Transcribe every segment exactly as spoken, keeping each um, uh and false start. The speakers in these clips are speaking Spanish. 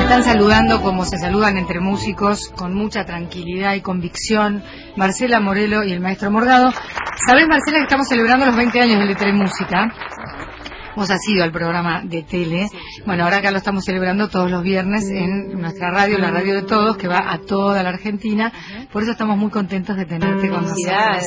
están saludando como se saludan entre músicos, con mucha tranquilidad y convicción, Marcela Morelo y el maestro Morgado. ¿Sabés, Marcela, que estamos celebrando los veinte años de Letra y Música? Vos has ido al programa de tele. Bueno, ahora acá lo estamos celebrando todos los viernes en nuestra radio, la radio de todos, que va a toda la Argentina. Por eso estamos muy contentos de tenerte con nosotros.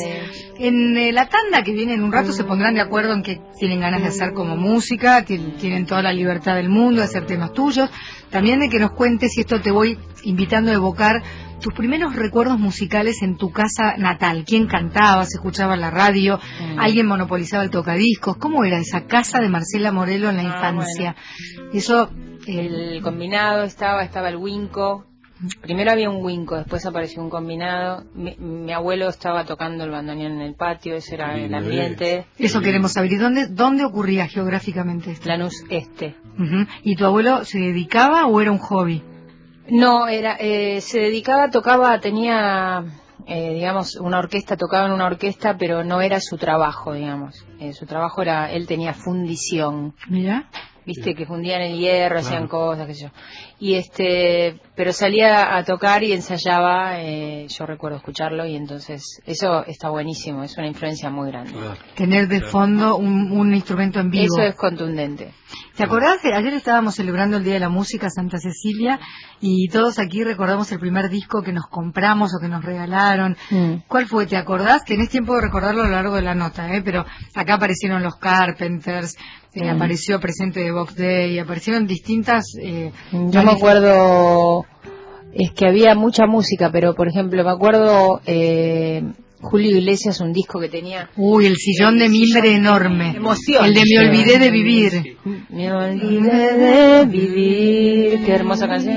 En eh, la tanda que viene en un rato se pondrán de acuerdo en que tienen ganas de hacer como música, tienen toda la libertad del mundo de hacer temas tuyos. También de que nos cuentes, y esto te voy invitando a evocar, tus primeros recuerdos musicales en tu casa natal. ¿Quién cantaba? ¿Se escuchaba en la radio? Mm. ¿Alguien monopolizaba el tocadiscos? ¿Cómo era esa casa de Marcela Morelo en la ah, infancia? Bueno. Eso, el eh... combinado estaba, estaba el Winco. Primero había un Winco, después apareció un combinado. Mi, mi abuelo estaba tocando el bandoneón en el patio, ese era el ambiente. Eso queremos saber. ¿Y dónde, dónde ocurría geográficamente esto? Lanús Este. Uh-huh. ¿Y tu abuelo se dedicaba o era un hobby? No, era, eh, se dedicaba, tocaba, tenía, eh, digamos, una orquesta, tocaba en una orquesta, pero no era su trabajo, digamos. Eh, su trabajo era, él tenía fundición. ¿Mira? Viste, que fundían el hierro, claro. Hacían cosas, qué sé yo. Y este, pero salía a tocar y ensayaba, eh, yo recuerdo escucharlo, y entonces, eso está buenísimo, es una influencia muy grande. Claro. Tener de fondo un, un instrumento en vivo. Eso es contundente. ¿Te acordás que ayer estábamos celebrando el Día de la Música Santa Cecilia y todos aquí recordamos el primer disco que nos compramos o que nos regalaron? Mm. ¿Cuál fue? ¿Te acordás? Tenés tiempo de recordarlo a lo largo de la nota, ¿eh? Pero acá aparecieron los Carpenters, eh, mm. apareció Presente de Box Day, aparecieron distintas... Eh, Yo me acuerdo, es que había mucha música, pero por ejemplo me acuerdo... Eh, Julio Iglesias, un disco que tenía... Uy, el sillón de mimbre enorme. Emoción. El de Me olvidé de vivir. Me olvidé de vivir. Qué hermosa canción.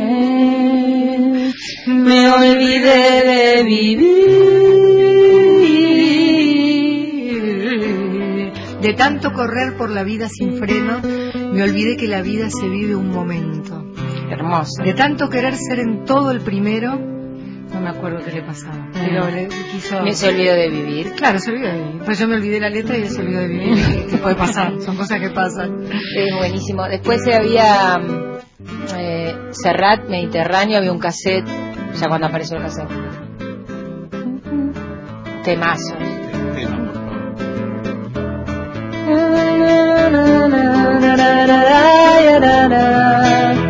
Me olvidé de vivir. De tanto correr por la vida sin freno, me olvidé que la vida se vive un momento. Hermoso. De tanto querer ser en todo el primero... No me acuerdo qué le pasaba. Pero le quiso... Me se olvidó de vivir. Claro, se olvidó de vivir. Pues yo me olvidé la letra y él se olvidó de vivir. ¿Qué puede pasar? Son cosas que pasan. Es buenísimo. Después había eh, Serrat, Mediterráneo, había un cassette. Ya cuando apareció el cassette. Temazo. Tema, por favor.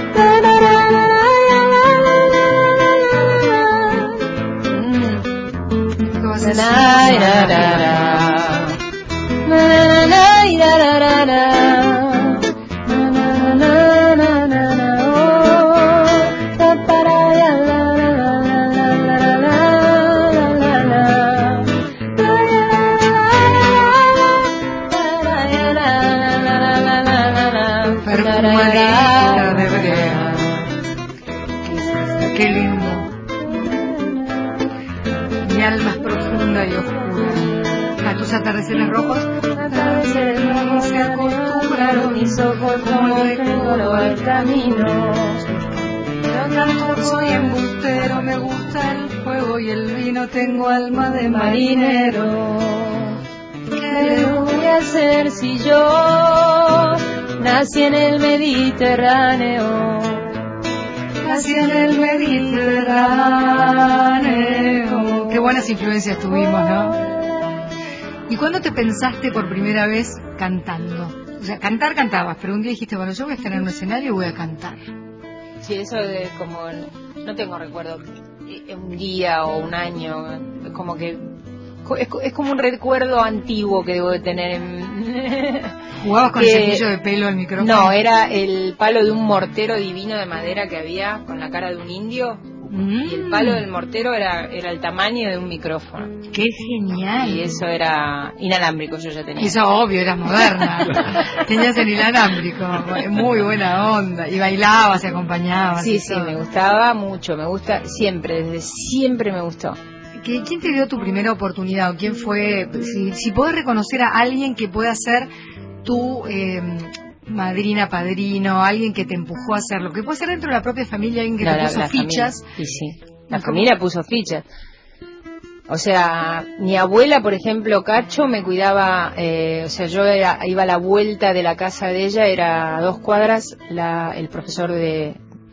Qué lindo. Mi alma es profunda y oscura. A tus atardeceres rojos, atardeceres rojos se acostumbraron mis ojos como de coro al camino. Pero tanto soy embustero, me gusta el fuego y el vino, tengo alma de marinero. ¿Qué le voy a hacer si yo nací en el Mediterráneo? Nací en el Mediterráneo. Qué buenas influencias tuvimos, ¿no? ¿Y cuándo te pensaste por primera vez cantando? O sea, cantar cantabas, pero un día dijiste, bueno, yo voy a estar en un escenario y voy a cantar. Sí, eso de como, no tengo recuerdo, un día o un año, como que, es, es como un recuerdo antiguo que debo de tener en... ¿Jugabas con que, el cepillo de pelo al micrófono? No, era el palo de un mortero divino de madera que había con la cara de un indio. Mm. Y el palo del mortero era, era el tamaño de un micrófono. ¡Qué genial! Y eso era inalámbrico, yo ya tenía. Eso obvio, eras moderna. Tenías el inalámbrico, muy buena onda. Y bailabas y acompañabas. Sí, y sí, todo. Me gustaba mucho, me gusta siempre, desde siempre me gustó. ¿Quién te dio tu primera oportunidad? ¿O quién fue? Si, si podés reconocer a alguien que pueda ser tu eh, madrina, padrino, alguien que te empujó a hacerlo, que puede ser dentro de la propia familia, alguien que la, te puso la fichas. Familia. Sí, sí. La familia puso fichas. O sea, mi abuela, por ejemplo, Cacho, me cuidaba, eh, o sea, yo era, iba a la vuelta de la casa de ella, era a dos cuadras, la, el profesor de,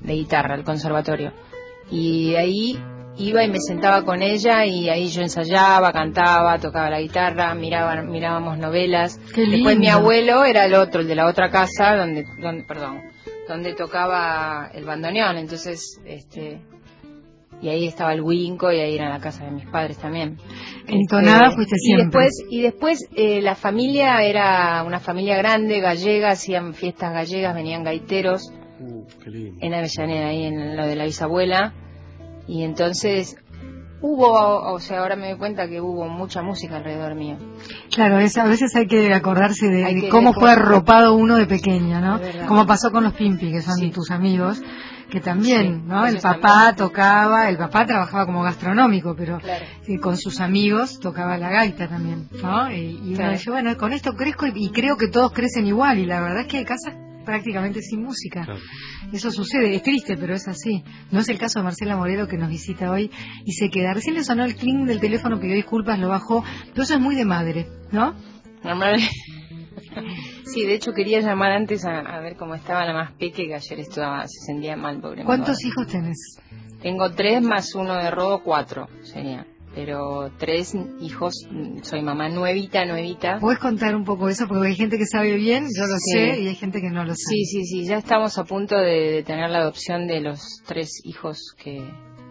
de guitarra, al conservatorio. Y ahí iba y me sentaba con ella y ahí yo ensayaba, cantaba, tocaba la guitarra, miraba, mirábamos novelas. Después mi abuelo era el otro, el de la otra casa, donde, donde, perdón, donde tocaba el bandoneón. Entonces, este, y ahí estaba el Winco y ahí era la casa de mis padres también. Entonada este, fuiste siempre. Y después, y después eh, la familia era una familia grande, gallega, hacían fiestas gallegas, venían gaiteros. Uh, qué lindo. En Avellaneda, ahí en lo de la bisabuela. Y entonces hubo, o sea, ahora me doy cuenta que hubo mucha música alrededor mío. Claro, es, a veces hay que acordarse de, Hay de que cómo después- fue arropado uno de pequeño, ¿no? Es verdad. Como pasó con los Pimpi, que son Sí. tus amigos, que también, Sí, ¿no? El ellos papá también. tocaba, el papá trabajaba como gastronómico, pero Claro. eh, con sus amigos tocaba la gaita también, ¿no? Y, y uno Claro. dice, bueno, con esto crezco y, y creo que todos crecen igual, y la verdad es que hay casas prácticamente sin música. Claro. Eso sucede, es triste, pero es así. No es el caso de Marcela Morelo, que nos visita hoy y se queda. Recién le sonó el cling del teléfono, pidió disculpas, lo bajó, pero eso es muy de madre, ¿no? Normal. Sí, de hecho quería llamar antes a, a ver cómo estaba la más peque, que ayer estaba, se sentía mal, pobre. ¿Cuántos mamá. hijos tenés? Tengo tres más uno de robo, cuatro sería. Pero tres hijos, soy mamá nuevita, nuevita. ¿Puedes contar un poco eso? Porque hay gente que sabe bien, yo lo Sí. sé, y hay gente que no lo sabe. Sí, sí, sí, ya estamos a punto de, de tener la adopción de los tres hijos que,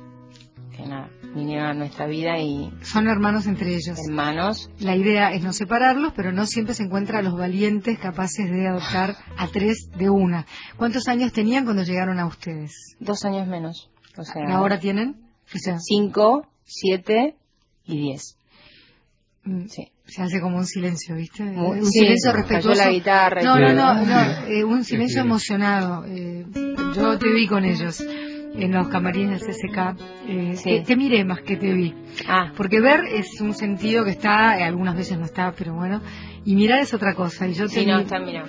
que nada, vinieron a nuestra vida y Son hermanos entre ellos. hermanos. La idea es no separarlos, pero no siempre se encuentra a los valientes capaces de adoptar a tres de una. ¿Cuántos años tenían cuando llegaron a ustedes? Dos años menos. O sea, ¿Y ahora tienen? O sea, cinco, siete y diez. mm, Sí. se hace como un silencio, ¿viste? Muy- un sí, silencio cayó respetuoso. la guitarra y No, no, todo. no, no, eh, un silencio Sí. emocionado. Eh, yo te vi con ellos en los camarines del C C K. Eh, Sí. te, te miré más que te vi. Ah, Porque ver es un sentido que está, eh, algunas veces no está, pero bueno. Y mirar es otra cosa. Y yo te sí, no, mi- está, mira.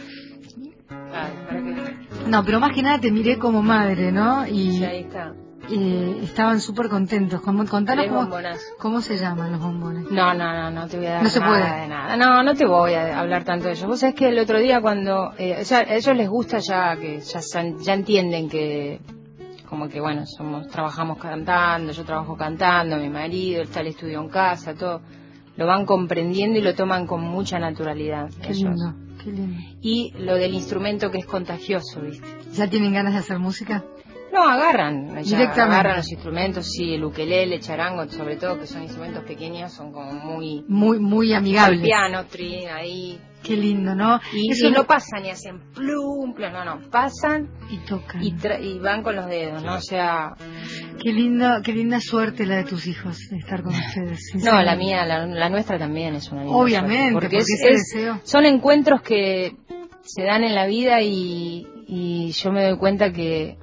Ah, para que... No, pero más que nada te miré como madre, ¿no? Y Sí, ahí está. eh, estaban súper contentos. Como- Contanos Tres cómo, bombonazos. cómo se llaman los bombones. No, no, no, no te voy a dar No se nada puede. de nada. No, no te voy a hablar tanto de ellos. Vos sabés que el otro día cuando... Eh, ya, a ellos les gusta ya que ya, san- ya entienden que... Como que, bueno, somos trabajamos cantando, yo trabajo cantando, mi marido, está el estudio en casa, todo. Lo van comprendiendo y lo toman con mucha naturalidad. Qué ellos. lindo, qué lindo. Y lo del instrumento que es contagioso, ¿viste? ¿Ya tienen ganas de hacer música? No, agarran, ya Directamente. agarran los instrumentos, sí, el ukelele, charango, sobre todo, que son instrumentos pequeños, son como muy... Muy, muy El amigables. piano, tri, ahí. Qué lindo, ¿no? Y, Eso y no lo- pasan y hacen plum, plum, no, no, pasan y tocan. y, tra- y van con los dedos, ¿no? O sea, Qué lindo, qué linda suerte la de tus hijos de estar con ustedes. no, sinceramente. la mía, la, la nuestra también es una linda Obviamente, suerte, porque es- ese es- deseo. son encuentros que se dan en la vida y, y yo me doy cuenta que,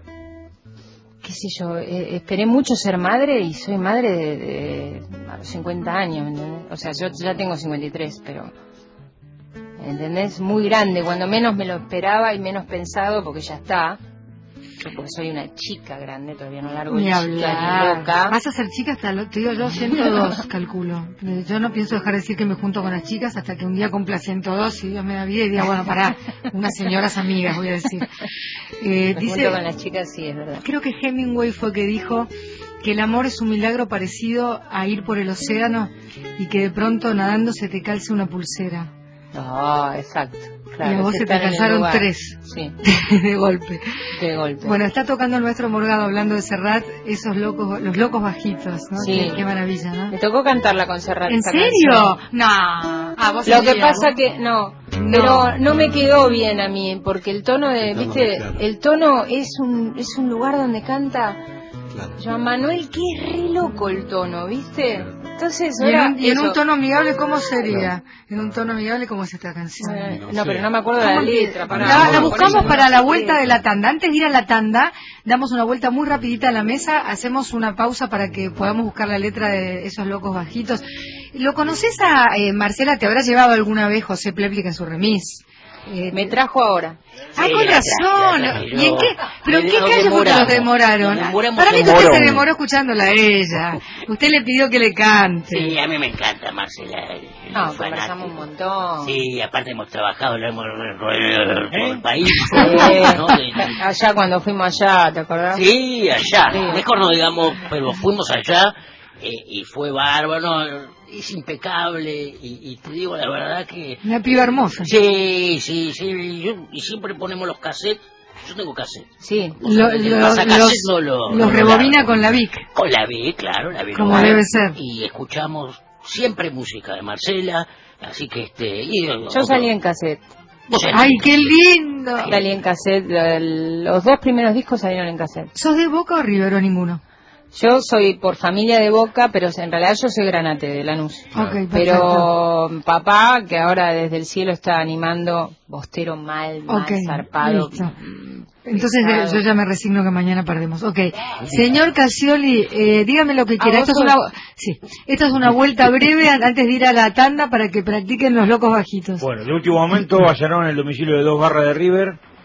qué sé yo, eh, esperé mucho ser madre y soy madre de, de a los cincuenta años, ¿entendés? O sea, yo ya tengo cincuenta y tres, pero... ¿Entendés? Muy grande, cuando menos me lo esperaba y menos pensado, porque ya está. Yo porque soy una chica grande, todavía no largo Ni chica hablar. ni loca. Vas a ser chica hasta, lo, te digo yo, ciento dos, calculo. Eh, Yo no pienso dejar de decir que me junto con las chicas hasta que un día cumpla ciento dos y Dios me da vida y diga, bueno, pará, unas señoras amigas, voy a decir. Eh, Me dice, junto con las chicas, sí, es verdad. creo que Hemingway fue que dijo que el amor es un milagro parecido a ir por el océano y que de pronto nadando se te calce una pulsera. No, exacto. Claro, y a vos es se te estar en el calzaron lugar. tres Sí, de golpe. de golpe. Bueno, está tocando el maestro Morgado hablando de Serrat, esos locos, los locos bajitos, ¿no? Sí. Qué, qué maravilla, ¿no? Me tocó cantarla con Serrat. ¿En esta serio? canción. No. Ah, vos Lo que sabías. pasa que no, No. pero no me quedó bien a mí, porque el tono de, El tono, viste, claro. el tono es un es un lugar donde canta Claro. Joan Manuel, que es re loco el tono, ¿viste? Entonces Y en, ahora un, y en eso. un tono amigable, ¿cómo sería? En un tono amigable, ¿cómo es esta canción? Eh, No no, sé. pero no me acuerdo de la ¿Cómo que- letra. pará, la, la por buscamos eso no para sé la qué vuelta es. de la tanda. Antes de ir a la tanda, damos una vuelta muy rapidita a la mesa, hacemos una pausa para que podamos buscar la letra de esos locos bajitos. ¿Lo conoces a eh, Marcela? ¿Te habrá llevado alguna vez José Pléplica en su remis? Eh, me trajo ahora. Ah, sí, con razón. ¿Y en qué? ¿Pero en qué calle fue que nos demoraron? Nos Para mí que usted se demoró escuchándola a ella. Usted le pidió que le cante. Sí, a mí me encanta, Marcela. No, conversamos un montón. Sí, aparte hemos trabajado, lo hemos recorrido todo el país. Sí. ¿No? Allá cuando fuimos allá, ¿te acordás? Sí, allá. Sí. Mejor no digamos, pero fuimos allá eh, y fue bárbaro. Es impecable y, y te digo la verdad que... Una piba hermosa. Sí, sí, sí. Yo, y siempre ponemos los cassettes. Yo tengo cassette. Sí. Lo, lo, los no lo, los no rebobina largo. con la Vic. Con la Vic, claro, la Vic. Como no debe ser. Y escuchamos siempre música de Marcela, así que este... Y, yo otro, salí en cassette. ¡Ay, qué lindo! Salí en cassette. Los dos primeros discos salieron en cassette. ¿Sos de Boca o River o ninguno? Yo soy por familia de Boca, pero en realidad yo soy Granate, de Lanús. Okay, pero papá, que ahora desde el cielo está animando, bostero mal, mal, okay, zarpado. Listo. Entonces eh, yo ya me resigno que mañana perdemos. Ok, señor Casioli, eh, dígame lo que quiera. Esto es una, sí, esto es una vuelta breve antes de ir a la tanda para que practiquen los locos bajitos. Bueno, de último momento allanaron el domicilio de dos barras de River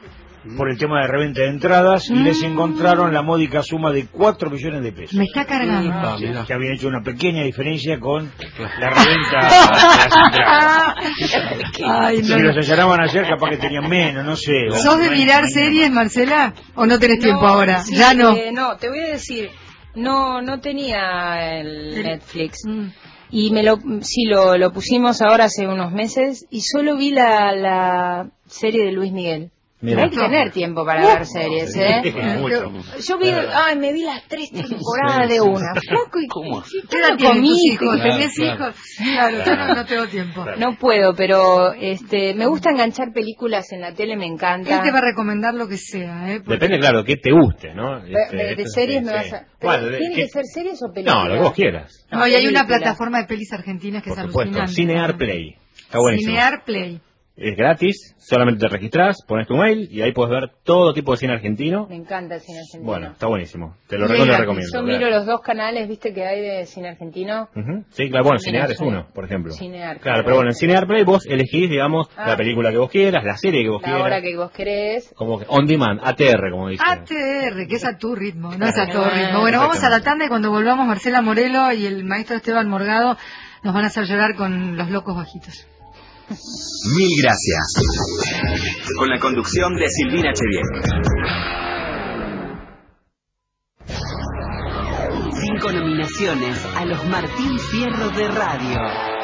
por el tema de reventa de entradas mm. y les encontraron la módica suma de cuatro millones de pesos. Me está cargando. Ah, sí, que habían hecho una pequeña diferencia con la reventa de las entradas. Ay, no. Si los allanaban ayer capaz que tenían menos, no sé. ¿Sos de mirar mañana. series, Marcela? ¿O no tenés no, tiempo ahora? Sí, ya no. Eh, no, te voy a decir, no no tenía el Netflix. Mm. Y me lo sí lo, lo pusimos ahora hace unos meses y solo vi la, la serie de Luis Miguel. Mira. Hay que tener tiempo para uh, ver series, ¿eh? Mucho. Yo vi, ay, me vi las tres temporadas de una. Flaco y ¿cómo? ¿Qué edad tienen tus hijos? ¿Tenés hijos? Claro, yo no, no tengo tiempo. No puedo, pero este, me gusta enganchar películas en la tele, me encanta. Él te va a recomendar lo que sea, ¿eh? Porque... Depende, claro, que te guste, ¿no? Este, de, de series me vas a... Bueno, ¿tiene ¿qué? que ser series o películas? No, lo que vos quieras. No, y hay una plataforma de pelis argentinas que Por es supuesto, alucinante. Cinear Play. Está buenísimo. Cinear Play. Es gratis, solamente te registras, pones tu mail y ahí puedes ver todo tipo de cine argentino. Me encanta el cine argentino. Bueno, está buenísimo. Te lo recontra recomiendo. Yo miro los dos canales, viste, que hay de cine argentino. Uh-huh. Sí, claro, bueno, Cinear es uno, por ejemplo. Cinear. Claro, claro, pero bueno, en Cinear Play vos elegís, digamos, ah. la película que vos quieras, la serie que vos la quieras. La hora que vos querés. Como que on demand, A T R, como dicen. A T R, que es a tu ritmo, no es a todo ritmo. Bueno, vamos a la tanda y cuando volvamos Marcela Morelo y el maestro Esteban Morgado nos van a hacer llorar con los locos bajitos. Mil gracias. Con la conducción de Silvina Chevien. Cinco nominaciones a los Martín Fierro de Radio.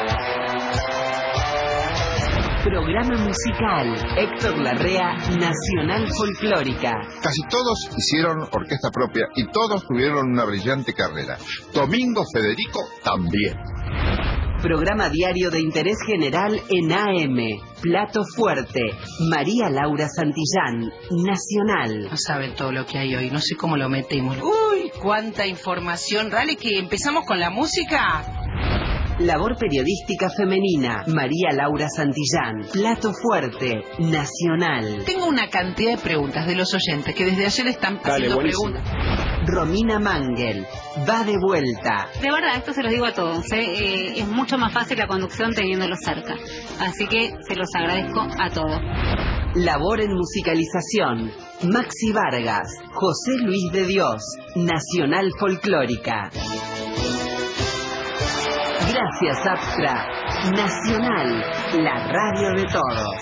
Programa musical, Héctor Larrea, Nacional Folclórica. Casi todos hicieron orquesta propia y todos tuvieron una brillante carrera. Domingo Federico también. Programa diario de interés general en A M. Plato Fuerte. María Laura Santillán, Nacional. No saben todo lo que hay hoy, no sé cómo lo metimos. Uy, cuánta información. Dale que empezamos con la música. Labor periodística femenina. María Laura Santillán. Plato Fuerte. Nacional. Tengo una cantidad de preguntas de los oyentes que desde ayer están Dale, haciendo buenísimo. preguntas. Romina Mangel. Va de vuelta. De verdad, esto se los digo a todos, ¿eh? Eh, es mucho más fácil la conducción teniéndolos cerca. Así que se los agradezco a todos. Labor en musicalización. Maxi Vargas. José Luis de Dios. Nacional Folclórica. Gracias, Aptra. Nacional, la radio de todos.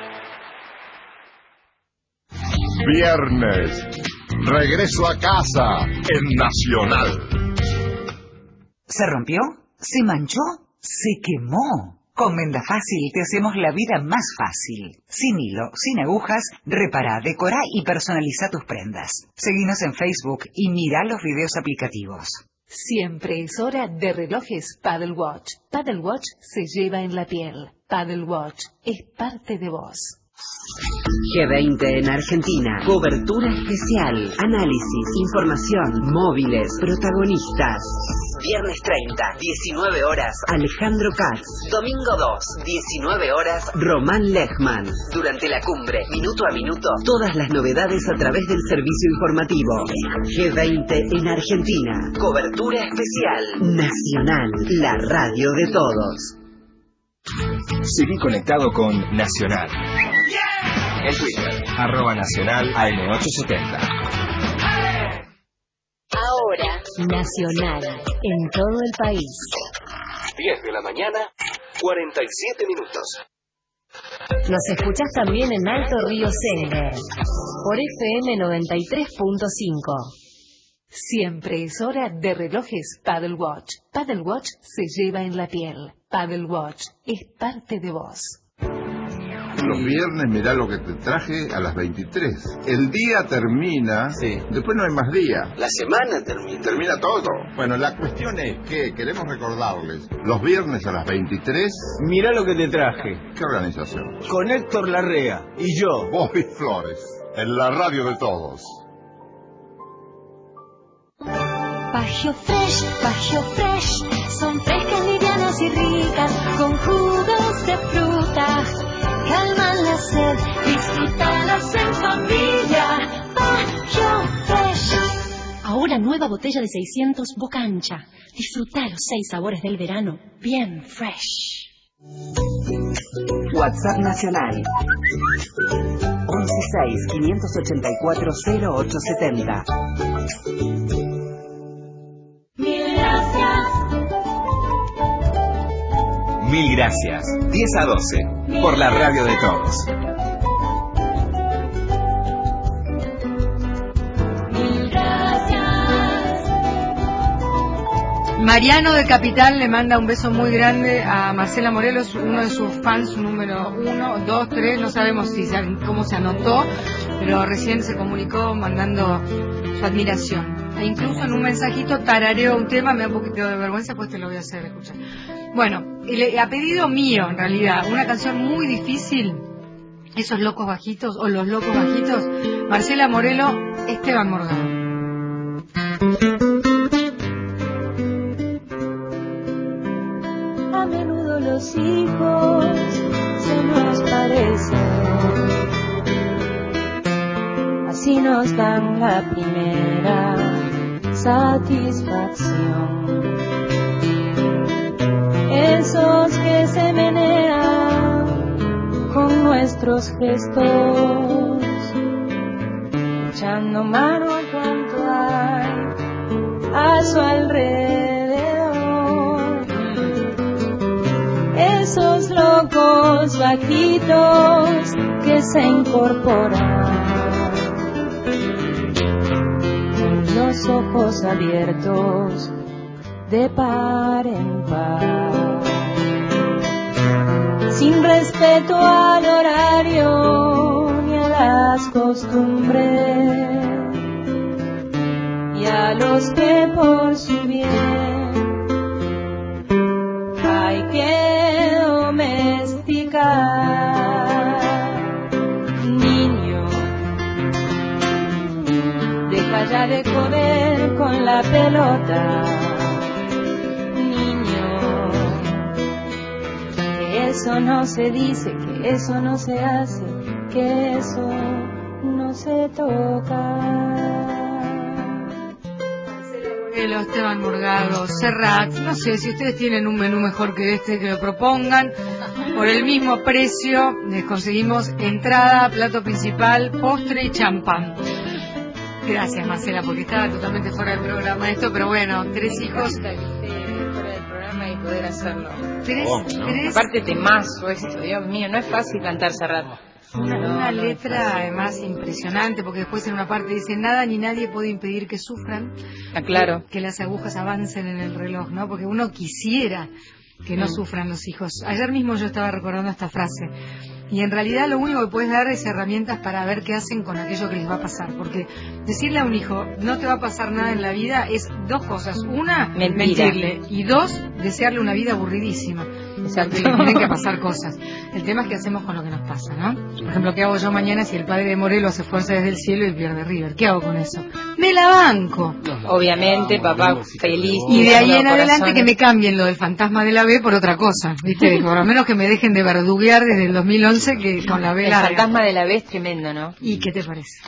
Viernes. Regreso a casa en Nacional. ¿Se rompió? ¿Se manchó? ¿Se quemó? Con Venda Fácil te hacemos la vida más fácil. Sin hilo, sin agujas, repara, decora y personaliza tus prendas. Seguinos en Facebook y mira los videos aplicativos. Siempre es hora de relojes Paddle Watch. Paddle Watch se lleva en la piel. Paddle Watch es parte de vos. G veinte en Argentina. Cobertura especial. Análisis, información, móviles, protagonistas. Viernes treinta, diecinueve horas, Alejandro Katz. Domingo dos, diecinueve horas, Román Lechman. Durante la cumbre, minuto a minuto, todas las novedades a través del servicio informativo. G veinte en Argentina. Cobertura especial. Nacional, la radio de todos. Seguí conectado con Nacional. En Twitter, arroba nacional A M ochocientos setenta. Ahora, Nacional, en todo el país. diez de la mañana, cuarenta y siete minutos. Nos escuchás también en Alto Río Sender, por F M noventa y tres punto cinco. Siempre es hora de relojes Paddle Watch. Paddle Watch se lleva en la piel. Paddle Watch es parte de vos. Los viernes mirá lo que te traje a las veintitrés. El día termina, sí. Después no hay más día. La semana termina. Termina todo. Bueno, la cuestión es que queremos recordarles, los viernes a las veintitrés... Mirá lo que te traje. ¿Qué organización? Con Héctor Larrea y yo. Bobby Flores, en la radio de todos. Bagio Fresh, Bagio Fresh, son frescas, livianas y ricas, con jugos de fruta, calman la sed, disfrútalas en familia. Bagio Fresh. Ahora nueva botella de seiscientos Boca Ancha. Disfruta los seis sabores del verano, bien fresh. WhatsApp Nacional once seis, quinientos ochenta y cuatro, cero ocho setenta. Mil gracias. Mil gracias. diez a doce. Por la radio de todos. Mil gracias. Mariano de Capital le manda un beso muy grande a Marcela Morelos, uno de sus fans, número uno, dos, tres, no sabemos si se, cómo se anotó, pero recién se comunicó mandando su admiración. E incluso en un mensajito tarareó un tema, me da un poquito de vergüenza, pues te lo voy a hacer escuchar. Bueno, y a pedido mío, en realidad, una canción muy difícil, esos locos bajitos, o los locos bajitos, Marcela Morelo, Esteban Morgado. A menudo los hijos se nos parecen, así nos dan la primera satisfacción. Esos que se menean con nuestros gestos, echando mano a cuanto hay a su alrededor. Esos locos bajitos que se incorporan, los ojos abiertos de par en par, sin respeto al horario ni a las costumbres, y a los que por su bien hay que domesticar. Niño, deja ya de joder con la pelota. Niño, que eso no se dice, que eso no se hace, que eso no se toca. Esteban Morgado, Serrat, no sé, si ustedes tienen un menú mejor que este, que lo propongan. Por el mismo precio les conseguimos entrada, plato principal, postre y champán. Gracias, Marcela, porque estaba totalmente fuera del programa esto, pero bueno, tres hijos. Fuera del programa y poder hacerlo. ¿Tres? Oh, ¿no? ¿Tres? Aparte temazo esto, Dios mío, no es fácil cantar Serrat. Una, no, una no letra además impresionante, porque después en una parte dice: nada ni nadie puede impedir que sufran, ah, claro. que, que las agujas avancen en el reloj, ¿no? Porque uno quisiera que no mm. sufran los hijos. Ayer mismo yo estaba recordando esta frase, y en realidad lo único que puedes dar es herramientas para ver qué hacen con aquello que les va a pasar, porque decirle a un hijo no te va a pasar nada en la vida es dos cosas: una, Mentira. mentirle, y dos, desearle una vida aburridísima. Exacto. Porque le tienen que pasar cosas. El tema es qué hacemos con lo que nos pasa, ¿no? Por ejemplo, ¿qué hago yo mañana si el padre de Morelo hace fuerza desde el cielo y pierde River? ¿Qué hago con eso? ¡Me la banco! Obviamente, papá feliz. Y de ahí en adelante que me cambien lo del fantasma de la B por otra cosa, ¿viste? Por lo menos que me dejen de verduguear desde el dos mil once que con la B el larga. El fantasma de la B es tremendo, ¿no? ¿Y qué te parece?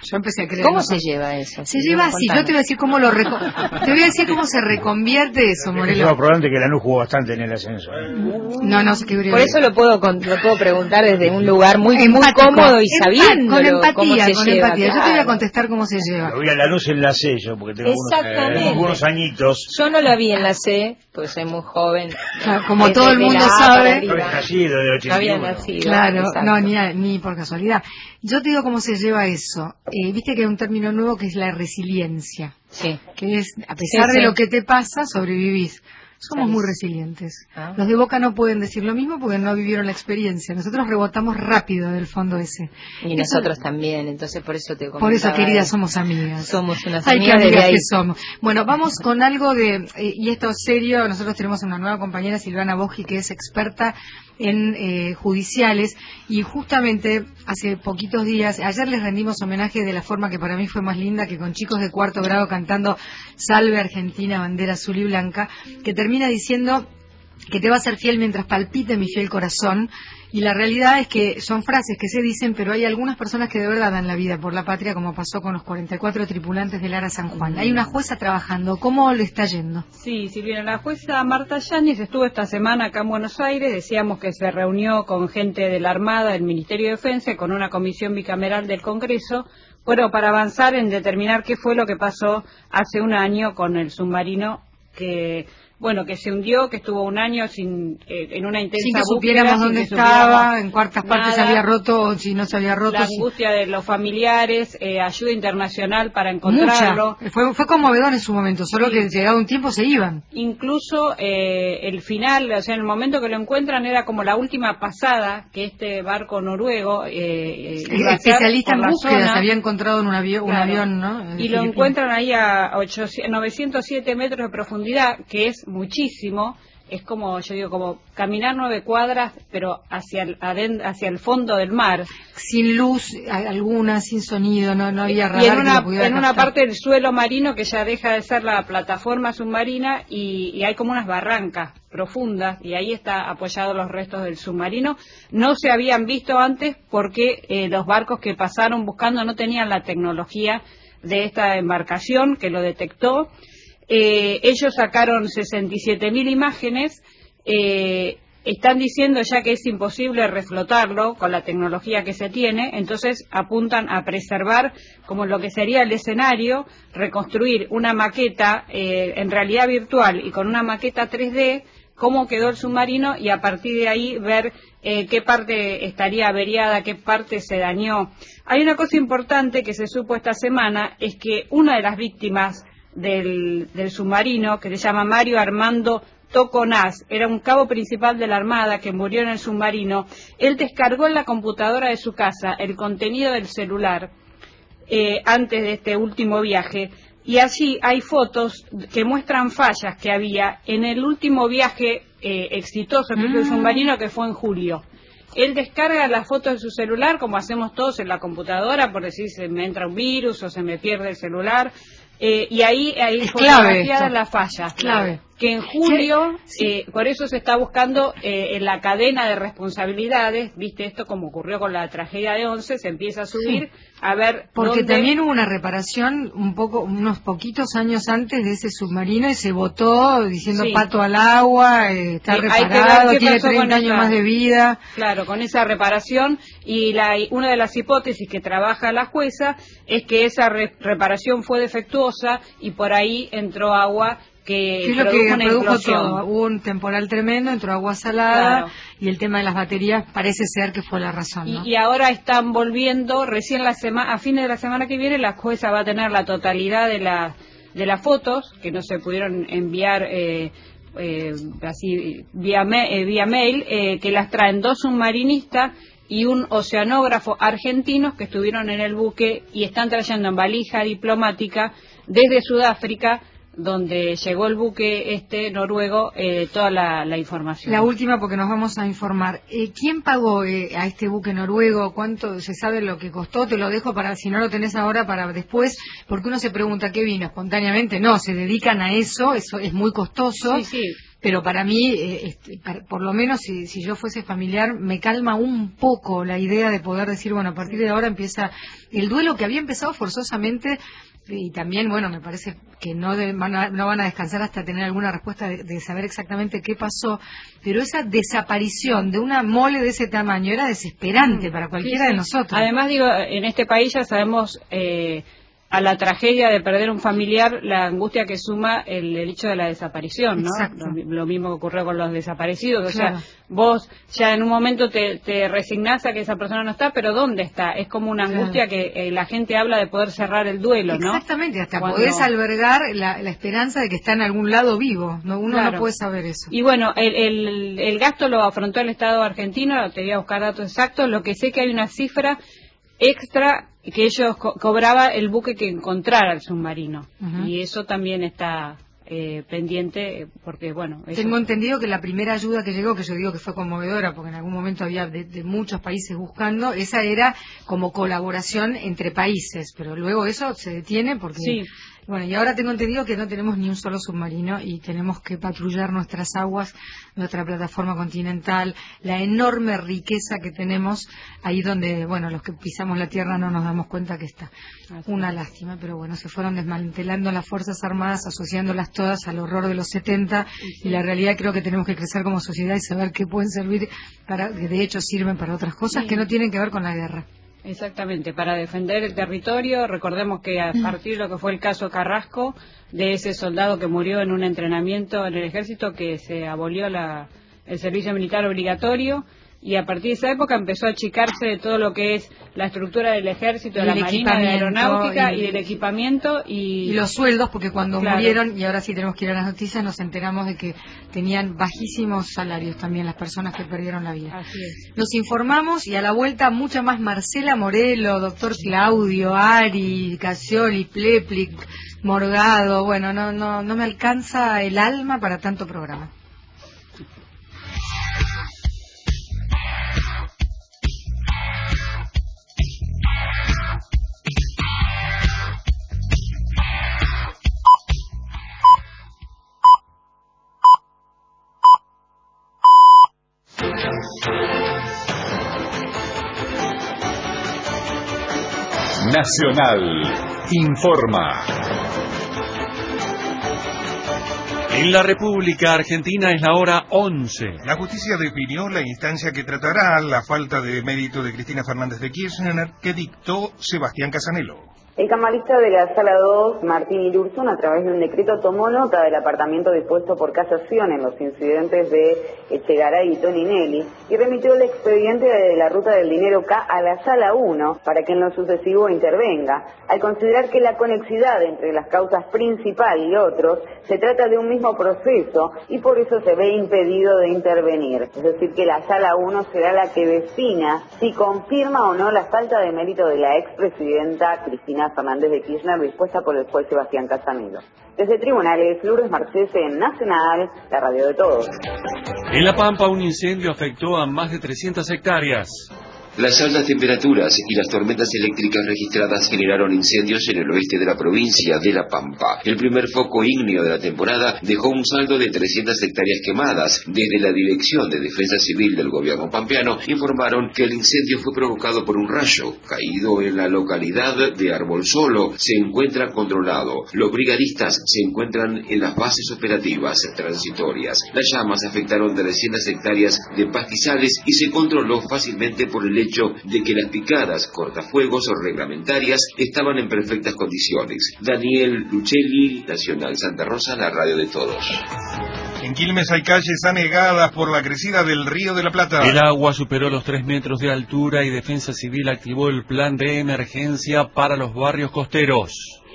Yo empecé a creer. ¿Cómo ¿no? se lleva eso? Se lleva así, yo te voy a decir cómo lo reco te voy a decir cómo se reconvierte eso, Morelo. Es probable que Lanús jugó bastante en el ascenso. ¿eh? No, no, se que Por eso lo puedo lo puedo preguntar desde un lugar muy muy cómodo y sabiendo con empatía, cómo se con lleva. empatía. Claro. Yo te voy a contestar cómo se lleva. Lo vi a Lanús en la C, yo, porque tengo Exactamente. unos, unos añitos. Yo no la vi en la C, pues soy muy joven. Claro, como Desde todo el mundo sabe. No había nacido de ochenta y uno. No había nacido. Claro, exacto. no, ni, ni por casualidad. Yo te digo cómo se lleva eso. Eh, Viste que hay un término nuevo que es la resiliencia. Sí. Que es, a pesar Sí, de sí. lo que te pasa, sobrevivís. Somos Salís. muy resilientes. Ah. Los de Boca no pueden decir lo mismo porque no vivieron la experiencia. Nosotros rebotamos rápido del fondo ese. Y Eso- nosotros también, entonces por eso te comentaba. Por eso, querida, somos amigas. Somos unas Ay, qué amigas desde amigas ahí. que somos. Bueno, vamos con algo de, eh, y esto es serio, nosotros tenemos una nueva compañera, Silvana Boschi, que es experta en eh, judiciales, y justamente hace poquitos días, ayer les rendimos homenaje de la forma que para mí fue más linda, que con chicos de cuarto grado cantando Salve Argentina, bandera azul y blanca, que termina diciendo que te va a ser fiel mientras palpite mi fiel corazón. Y la realidad es que son frases que se dicen, pero hay algunas personas que de verdad dan la vida por la patria, como pasó con los cuarenta y cuatro tripulantes del Ara San Juan. Hay una jueza trabajando. ¿Cómo le está yendo? Sí, Silvina, la jueza Marta Yáñez estuvo esta semana acá en Buenos Aires. Decíamos que se reunió con gente de la Armada, del Ministerio de Defensa, y con una comisión bicameral del Congreso, bueno, para avanzar en determinar qué fue lo que pasó hace un año con el submarino que... Bueno, que se hundió, que estuvo un año sin eh, en una intensa Sin que búsqueda, supiéramos sin dónde que supiéramos estaba, en cuartas partes se nada. había roto o si no se había roto. La si- angustia de los familiares, eh, ayuda internacional para encontrarlo. Mucha. Fue, fue conmovedor en su momento, solo que llegado un tiempo se iban. Incluso eh, el final, o sea, en el momento que lo encuentran era como la última pasada que este barco noruego eh, eh, iba a hacer Especialista por en la búsqueda, zona. se había encontrado en un, avión, un Claro. avión, ¿no? Y lo encuentran ahí a ochocientos, novecientos siete metros de profundidad, que es muchísimo. Es como, yo digo, como caminar nueve cuadras, pero hacia el, aden- hacia el fondo del mar. Sin luz a- alguna, sin sonido, no, no había radar Y en que una, lo pudiera en una captar. parte del suelo marino que ya deja de ser la plataforma submarina y, y hay como unas barrancas profundas y ahí está apoyados los restos del submarino. No se habían visto antes porque eh, los barcos que pasaron buscando no tenían la tecnología de esta embarcación que lo detectó. Eh, ellos sacaron sesenta y siete mil imágenes. Eh, están diciendo ya que es imposible reflotarlo con la tecnología que se tiene, entonces apuntan a preservar como lo que sería el escenario, reconstruir una maqueta eh, en realidad virtual y con una maqueta tres D, cómo quedó el submarino y a partir de ahí ver eh, qué parte estaría averiada, qué parte se dañó. Hay una cosa importante que se supo esta semana, es que una de las víctimas del, del submarino, que se llama Mario Armando Toconaz, era un cabo principal de la Armada que murió en el submarino. Él descargó en la computadora de su casa el contenido del celular eh, antes de este último viaje, y allí hay fotos que muestran fallas que había en el último viaje eh, exitoso que hizo el submarino, que fue en julio. Él descarga las fotos de su celular, como hacemos todos en la computadora, por decir se me entra un virus o se me pierde el celular, eh, y ahí hay Es clave fotografiadas esto. las fallas. Clave. Que en julio, eh, por eso se está buscando eh, en la cadena de responsabilidades, viste esto como ocurrió con la tragedia de Once, se empieza a subir Sí. a ver Porque dónde... también hubo una reparación un poco, unos poquitos años antes de ese submarino y se votó diciendo Sí. pato al agua, eh, está Sí, hay que ver reparado, qué tiene pasó con treinta años esa- más de vida. Claro, con esa reparación, y la, y una de las hipótesis que trabaja la jueza es que esa re- reparación fue defectuosa y por ahí entró agua que Sí, lo produjo que una produjo implosión. todo. Hubo un temporal tremendo, entró agua salada Claro. y el tema de las baterías parece ser que fue la razón, ¿no? Y, y ahora están volviendo, recién la semana, a fines de la semana que viene, la jueza va a tener la totalidad de, la, de las fotos que no se pudieron enviar eh, eh, así vía, me- eh, vía mail, eh, que las traen dos submarinistas y un oceanógrafo argentinos que estuvieron en el buque y están trayendo en valija diplomática desde Sudáfrica, donde llegó el buque este noruego, eh, toda la, la información. La última, porque nos vamos a informar. Eh, ¿Quién pagó eh, a este buque noruego? ¿Cuánto se sabe lo que costó? Te lo dejo para, si no lo tenés ahora, para después, porque uno se pregunta qué vino espontáneamente. No, se dedican a eso, eso es muy costoso. Sí, sí. pero para mí, eh, este, para, por lo menos si, si yo fuese familiar, me calma un poco la idea de poder decir, bueno, a partir de ahora empieza el duelo que había empezado forzosamente. Y también, bueno, me parece que no, de, van a, no van a descansar hasta tener alguna respuesta de, de saber exactamente qué pasó, pero esa desaparición de una mole de ese tamaño era desesperante para cualquiera sí, sí. de nosotros. Además, digo, en este país ya sabemos eh, a la tragedia de perder un familiar, la angustia que suma el, el hecho de la desaparición, ¿no? Lo, lo mismo que ocurrió con los desaparecidos, claro. O sea, vos ya en un momento te, te resignás a que esa persona no está, pero ¿dónde está? Es como una angustia claro. que eh, la gente habla de poder cerrar el duelo, ¿no? Exactamente, hasta Cuando... podés albergar la, la esperanza de que está en algún lado vivo, ¿no? Uno claro. no puede saber eso. Y bueno, el, el, el gasto lo afrontó el Estado argentino, te voy a buscar datos exactos, lo que sé que hay una cifra extra que ellos co cobraba el buque que encontrara el submarino. Uh-huh. Y eso también está eh, pendiente porque, bueno... Eso... Tengo entendido que la primera ayuda que llegó, que yo digo que fue conmovedora, porque en algún momento había de, de muchos países buscando, esa era como colaboración entre países, pero luego eso se detiene porque... Sí. Bueno, y ahora tengo entendido que no tenemos ni un solo submarino y tenemos que patrullar nuestras aguas, nuestra plataforma continental, la enorme riqueza que tenemos ahí donde, bueno, los que pisamos la tierra no nos damos cuenta que está. Una lástima, pero bueno, se fueron desmantelando las Fuerzas Armadas, asociándolas todas al horror de los setenta, y la realidad creo que tenemos que crecer como sociedad y saber qué pueden servir, para que de hecho sirven para otras cosas sí. que no tienen que ver con la guerra. Exactamente, para defender el territorio. Recordemos que a partir de lo que fue el caso Carrasco, de ese soldado que murió en un entrenamiento en el ejército, que se abolió la, el servicio militar obligatorio, y a partir de esa época empezó a achicarse de todo lo que es la estructura del ejército, de la marina, de la aeronáutica y, y del equipamiento y, y los sueldos, porque cuando claro. murieron, y ahora sí tenemos que ir a las noticias, nos enteramos de que tenían bajísimos salarios también las personas que perdieron la vida. Así es. Nos informamos y a la vuelta mucha más Marcela Morelo, doctor Claudio, Ari, Casioli, Pleplic, Morgado. Bueno, no, no, no me alcanza el alma para tanto programa. Nacional informa. En la República Argentina es la hora once. La justicia definió la instancia que tratará la falta de mérito de Cristina Fernández de Kirchner que dictó Sebastián Casanelo. El camarista de la Sala dos, Martín Irurzun, a través de un decreto tomó nota del apartamiento dispuesto por casación en los incidentes de Echegaray y Toninelli y remitió el expediente de la ruta del dinero K a la Sala uno para que en lo sucesivo intervenga, al considerar que la conexidad entre las causas principal y otros se trata de un mismo proceso y por eso se ve impedido de intervenir. Es decir, que la Sala uno será la que defina si confirma o no la falta de mérito de la expresidenta Cristina Fernández de Kirchner dispuesta por el juez Sebastián Casanelo. Desde Tribunales, Lourdes Marchese en Nacional, la radio de todos. En La Pampa un incendio afectó a más de trescientas hectáreas. Las altas temperaturas y las tormentas eléctricas registradas generaron incendios en el oeste de la provincia de La Pampa. El primer foco ígneo de la temporada dejó un saldo de trescientas hectáreas quemadas. Desde la Dirección de Defensa Civil del gobierno pampeano informaron que el incendio fue provocado por un rayo caído en la localidad de Arbolsolo. Se encuentra controlado. Los brigadistas se encuentran en las bases operativas transitorias. Las llamas afectaron trescientas hectáreas de pastizales y se controló fácilmente por el hecho de que las picadas cortafuegos o reglamentarias estaban en perfectas condiciones. Daniel Luchelli, Nacional Santa Rosa, la radio de todos. En Quilmes hay calles anegadas por la crecida del Río de la Plata. El agua superó los tres metros de altura y Defensa Civil activó el plan de emergencia para los barrios costeros.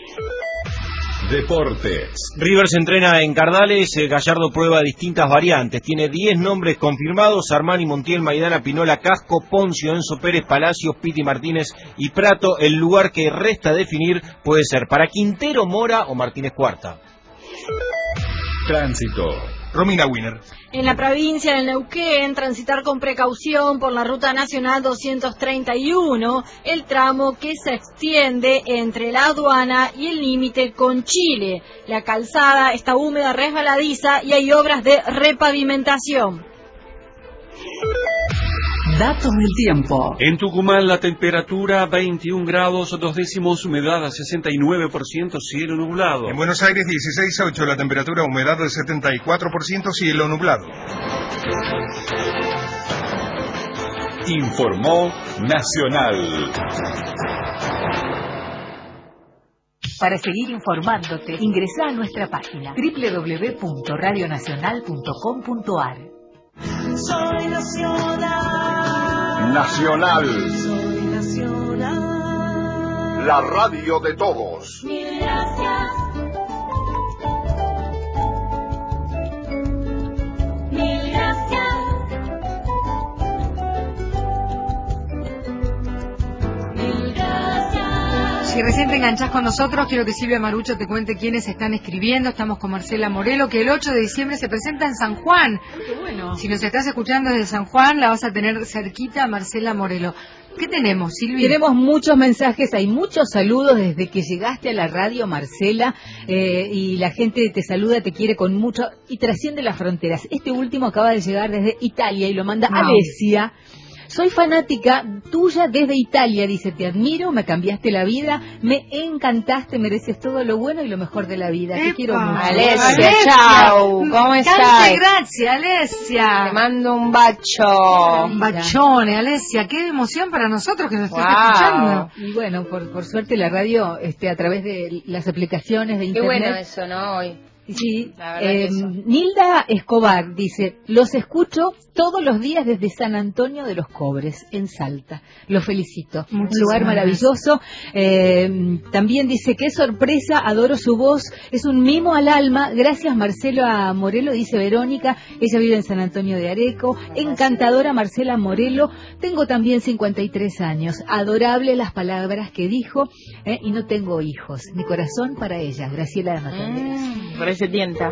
Deportes. River se entrena en Cardales, Gallardo prueba distintas variantes, tiene diez nombres confirmados: Armani, Montiel, Maidana, Pinola, Casco, Poncio, Enzo Pérez, Palacios, Piti Martínez y Prato. El lugar que resta definir puede ser para Quintero, Mora o Martínez Cuarta. Tránsito. Romina Wiener. En la provincia de Neuquén, transitar con precaución por la ruta nacional doscientos treinta y uno, el tramo que se extiende entre la aduana y el límite con Chile. La calzada está húmeda, resbaladiza y hay obras de repavimentación. Datos del tiempo. En Tucumán la temperatura veintiún grados, dos décimos, humedad a sesenta y nueve por ciento, cielo nublado. En Buenos Aires dieciséis a ocho, la temperatura, humedad de setenta y cuatro por ciento, cielo nublado. Informó Nacional. Para seguir informándote, ingresa a nuestra página doble u doble u doble u punto radio nacional punto com punto a r. Soy nacional. Nacional. Soy nacional. La radio de todos. Mil gracias. Mil gracias. Mil gracias. Si recién te enganchás con nosotros, quiero que Silvia Marucho te cuente quiénes están escribiendo. Estamos con Marcela Morelo, que el ocho de diciembre se presenta en San Juan. Qué bueno. Si nos estás escuchando desde San Juan, la vas a tener cerquita a Marcela Morelo. ¿Qué tenemos, Silvia? Tenemos muchos mensajes, hay muchos saludos desde que llegaste a la radio, Marcela, eh, y la gente te saluda, te quiere con mucho, y trasciende las fronteras. Este último acaba de llegar desde Italia y lo manda No. Alesia. Soy fanática tuya desde Italia, dice, te admiro, me cambiaste la vida, me encantaste, mereces todo lo bueno y lo mejor de la vida. Te Epa. quiero mucho. Alesia, Alesia. chao, ¿cómo estás? Tante gracias, Alesia. Te mando un bacho. Un bachone, Alesia. Qué emoción para nosotros que nos estés Wow. escuchando. Y bueno, por, por suerte la radio, este, a través de las aplicaciones de Qué internet. bueno eso, ¿no? Hoy. Sí, La verdad eh, que eso. Nilda Escobar dice, los escucho todos los días desde San Antonio de los Cobres, en Salta. Los felicito. Muchísimas Un lugar maravilloso. Eh, también dice, qué sorpresa, adoro su voz, es un mimo al alma. Gracias Marcela Morelo, dice Verónica. Ella vive en San Antonio de Areco. Encantadora Marcela Morelo. Tengo también cincuenta y tres años. Adorable las palabras que dijo, eh, y no tengo hijos. Mi corazón para ella. Graciela de Matanderas. Mm, por ese tienta.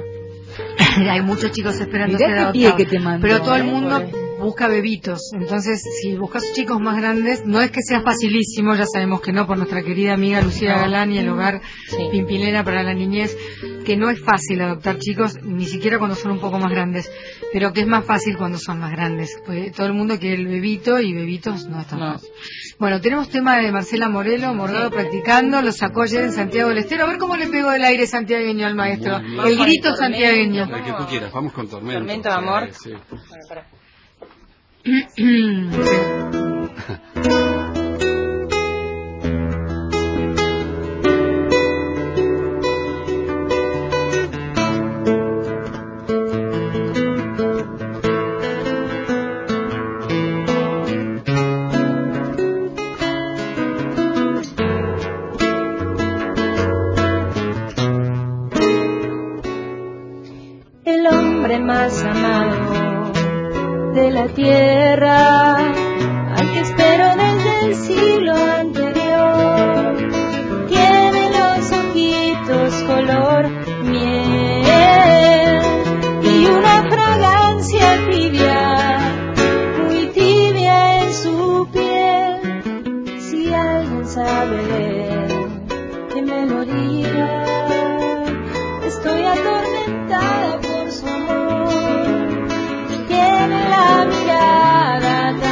Hay muchos chicos esperando Mirá ser qué adoptados. pie que te mandó, Pero todo el ¿eh? mundo Pobre. busca bebitos. Entonces, si buscas chicos más grandes, no es que sea facilísimo, ya sabemos que no, por nuestra querida amiga Lucía No. Galán y el hogar Sí. Pimpilena para la niñez, que no es fácil adoptar chicos, ni siquiera cuando son un poco más grandes, pero que es más fácil cuando son más grandes. Pues todo el mundo quiere el bebito y bebitos no están No. fácil. Bueno, tenemos tema de Marcela Morelo, Morgado practicando, lo sacó ayer en Santiago del Estero. A ver cómo le pegó el aire santiagueño al maestro. Muy El bien. grito santiagueño. La que tú quieras, vamos con Tormento. Tormento de amor. Sí. Bueno, pará. El hombre más amado de la tierra, al que espero desde el siglo anterior, tiene los ojitos color miel y una fragancia tibia, muy tibia en su piel. Si alguien sabe de él, que me lo diga, estoy atormentada por su amor. Tiene la mirada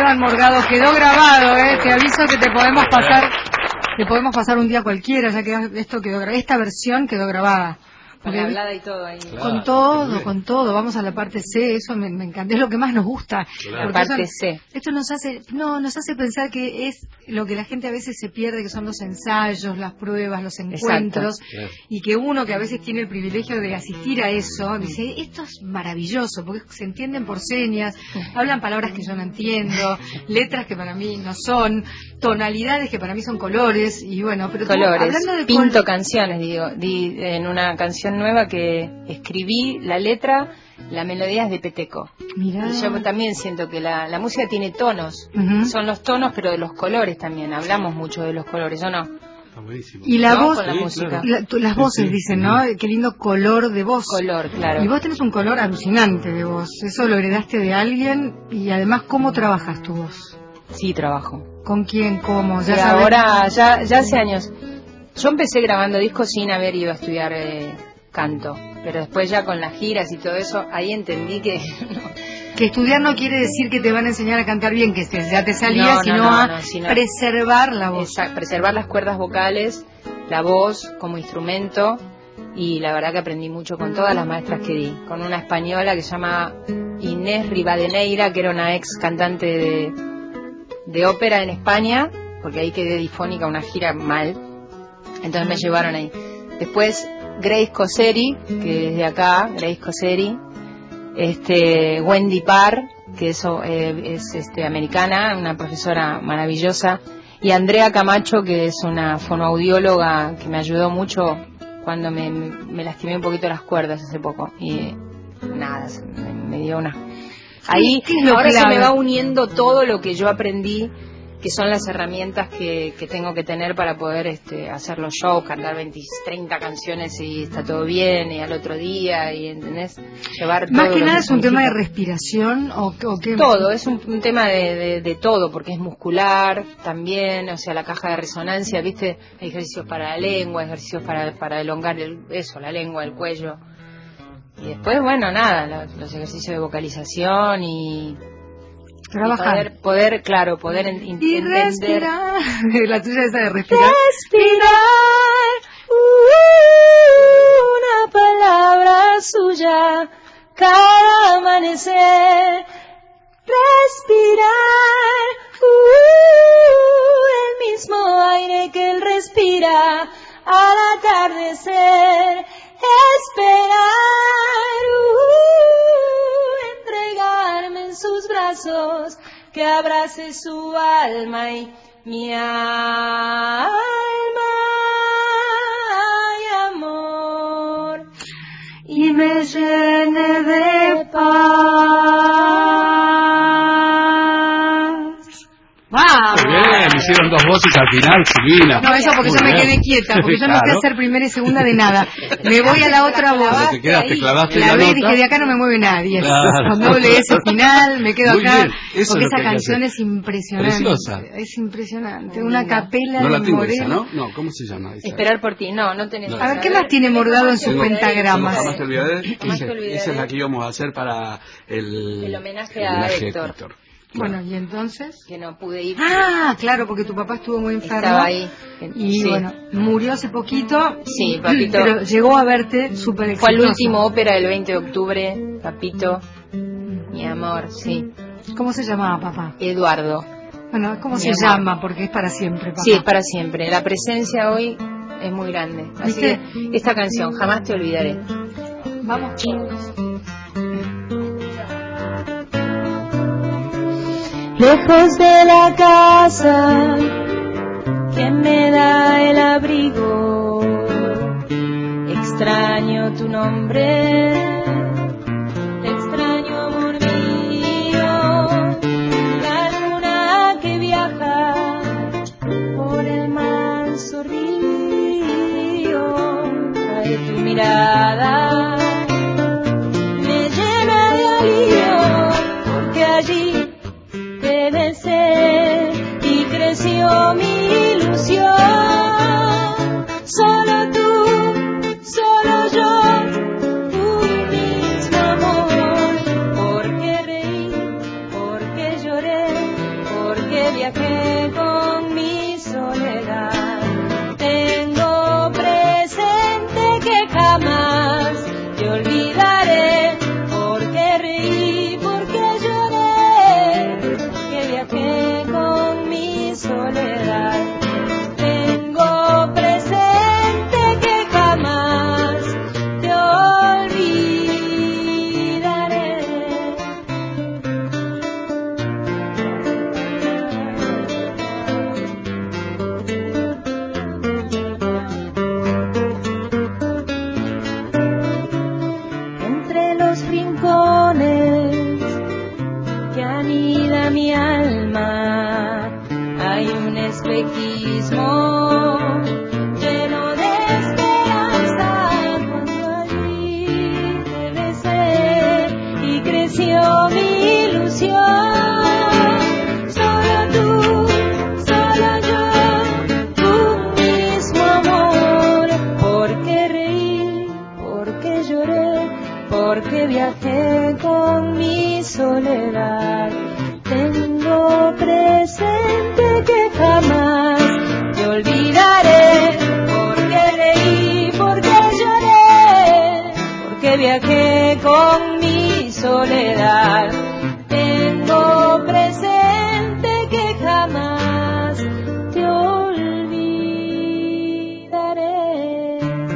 Esteban Morgado, quedó grabado, ¿eh? Te aviso que te podemos pasar, te podemos pasar un día cualquiera, ya que esto quedó gra- esta versión quedó grabada. Con la hablada y todo ahí. Con Claro, todo, con todo. Vamos a la parte C, eso me, me encanta, es lo que más nos gusta. Claro. Porque La parte eso- C. Esto nos hace, no, nos hace pensar que es lo que la gente a veces se pierde, que son los ensayos, las pruebas, los encuentros, Exacto. y que uno que a veces tiene el privilegio de asistir a eso, dice, esto es maravilloso, porque se entienden por señas, hablan palabras que yo no entiendo, letras que para mí no son, tonalidades que para mí son colores, y bueno, pero tú, Colores, hablando de pinto col- canciones, digo, di en una canción nueva que escribí la letra, la melodía es de Peteco. Mirá. Y yo también siento que la, la música tiene tonos, Ujú. son los tonos, pero de los colores también, hablamos mucho de los colores, ¿o no? Y la ¿No? voz, Con la música. y la- tú- las voces dicen, ¿no? Qué lindo color de voz. Color, claro. Y vos tenés un color alucinante de voz. Eso lo heredaste de alguien y además, ¿cómo trabajas tu voz? Sí, trabajo. ¿Con quién? ¿Cómo? Ya Ya sabés. ahora, ya, ya hace años. Yo empecé grabando discos sin haber ido a estudiar eh, canto, pero después ya con las giras y todo eso, ahí entendí que Que estudiar no quiere decir que te van a enseñar a cantar bien, que se- ya te salía, No, no, sino no, a no, sino- preservar la voz. Exacto, preservar las cuerdas vocales, la voz como instrumento, y la verdad que aprendí mucho con todas las maestras que di, con una española que se llama Inés Rivadeneira, que era una ex cantante de, de ópera en España, porque ahí quedé difónica una gira mal, entonces me llevaron ahí. Después Grace Coseri, que es de acá, Grace Coseri, este Wendy Parr, que es, eh, es este, americana, una profesora maravillosa, y Andrea Camacho, que es una fonoaudióloga que me ayudó mucho cuando me, me lastimé un poquito las cuerdas hace poco, y nada, se- me, me dio una... Ahí ¿Qué es lo ahora se clave? me va uniendo todo lo que yo aprendí, que son las herramientas que, que tengo que tener para poder este, hacer los shows, cantar veinte, treinta canciones y está todo bien, y al otro día, y ¿entendés? Llevar Más todo que lo nada es un tema de significa. respiración o, o qué. Todo, es un, un tema de, de, de todo, porque es muscular también, o sea, la caja de resonancia, ¿viste? Hay ejercicios para la lengua, ejercicios para, para elongar el, eso, la lengua, el cuello. Y después, bueno, nada, la- los ejercicios de vocalización y... Trabajar. y poder, poder, claro, poder en- Y entender... respirar. La tuya esa de respirar. Respirar, uh, una palabra suya, cada amanecer. Respirar, uh, el mismo aire que él respira al atardecer. Esperar, uh, entregarme en sus brazos, que abrace su alma y mi alma y amor, y me llene de paz. ¡Vamos! Muy bien, me hicieron dos voces al final, divinas. No, eso porque Muy yo me bien. quedé quieta, porque yo no sé Claro. hacer primera y segunda de nada. Me voy a la otra voz. Te quedaste, clavaste la Clavé y nota. dije, de acá no me mueve nadie. Claro. Con doble S final, me quedo Muy acá. bien, eso es Porque lo que esa hay que canción hacer. es impresionante. Preciosa. Es impresionante. Una capela No de la tengo Moreno. esa, ¿no? No, ¿cómo se llama esa? Esperar por ti, no, no tenés. No. A ver, ¿qué más tiene Morgado en sus Tengo- pentagramas? tengo Jamás te olvidaré. Jamás Ese- te olvidaré. Esa es la que íbamos a hacer para el, El homenaje el a homenaje Héctor. Bueno, ¿y entonces? Que no pude ir. Ah, claro, porque tu papá estuvo muy enfermo. Estaba ahí. Y Sí. bueno, murió hace poquito. Sí, papito. Pero llegó a verte súper exitoso. Fue el último ópera del veinte de octubre, papito, mi amor, sí. ¿Cómo se llamaba, papá? Eduardo. Bueno, ¿cómo Mi se amor. llama? Porque es para siempre, papá. Sí, es para siempre. La presencia hoy es muy grande. Así ¿Viste? que esta canción, jamás te olvidaré. Vamos, chicos. Lejos de la casa que me da el abrigo, extraño tu nombre, te extraño amor mío, la luna que viaja por el manso río, trae tu mirada, me llena de alivio, porque allí te besé y creció hay un espejismo lleno de esperanza cuando allí te besé y creció mi ilusión. Solo tú, solo yo, tu mismo amor. Porque reí, porque lloré, porque viajé con mi soledad. Tengo presente que jamás te olvidaré, porque reí, porque lloré, porque viajé con mi soledad. Tengo presente que jamás te olvidaré.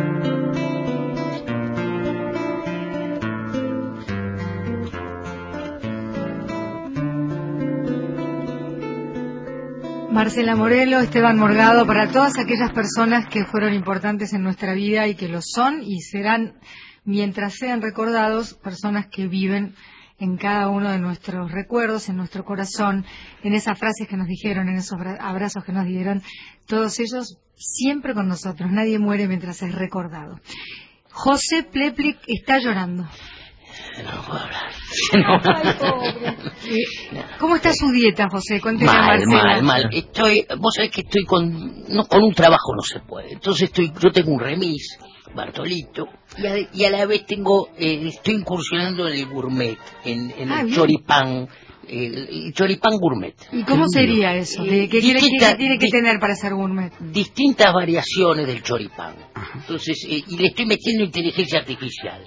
Marcela Morelo, Esteban Morgado, para todas aquellas personas que fueron importantes en nuestra vida y que lo son y serán, mientras sean recordados, personas que viven en cada uno de nuestros recuerdos, en nuestro corazón, en esas frases que nos dijeron, en esos abrazos que nos dieron, todos ellos siempre con nosotros. Nadie muere mientras es recordado. José Pleplik está llorando. No puedo hablar. Ay, pobre. ¿Cómo está su dieta, José? Cuénteme a Mal, Marcela. mal, mal. Estoy, vos sabés que estoy con, no, con un trabajo no se puede. Entonces estoy, yo tengo un remis, Bartolito, y a, y a la vez tengo, eh, estoy incursionando en el gourmet, en, en Ah, el bien. choripán, el, el choripán gourmet. ¿Y cómo sería eso? ¿De ¿Qué, quiere- Distinta- qué tiene que tener para ser gourmet? Distintas variaciones del choripán. Entonces, eh, y le estoy metiendo inteligencia artificial.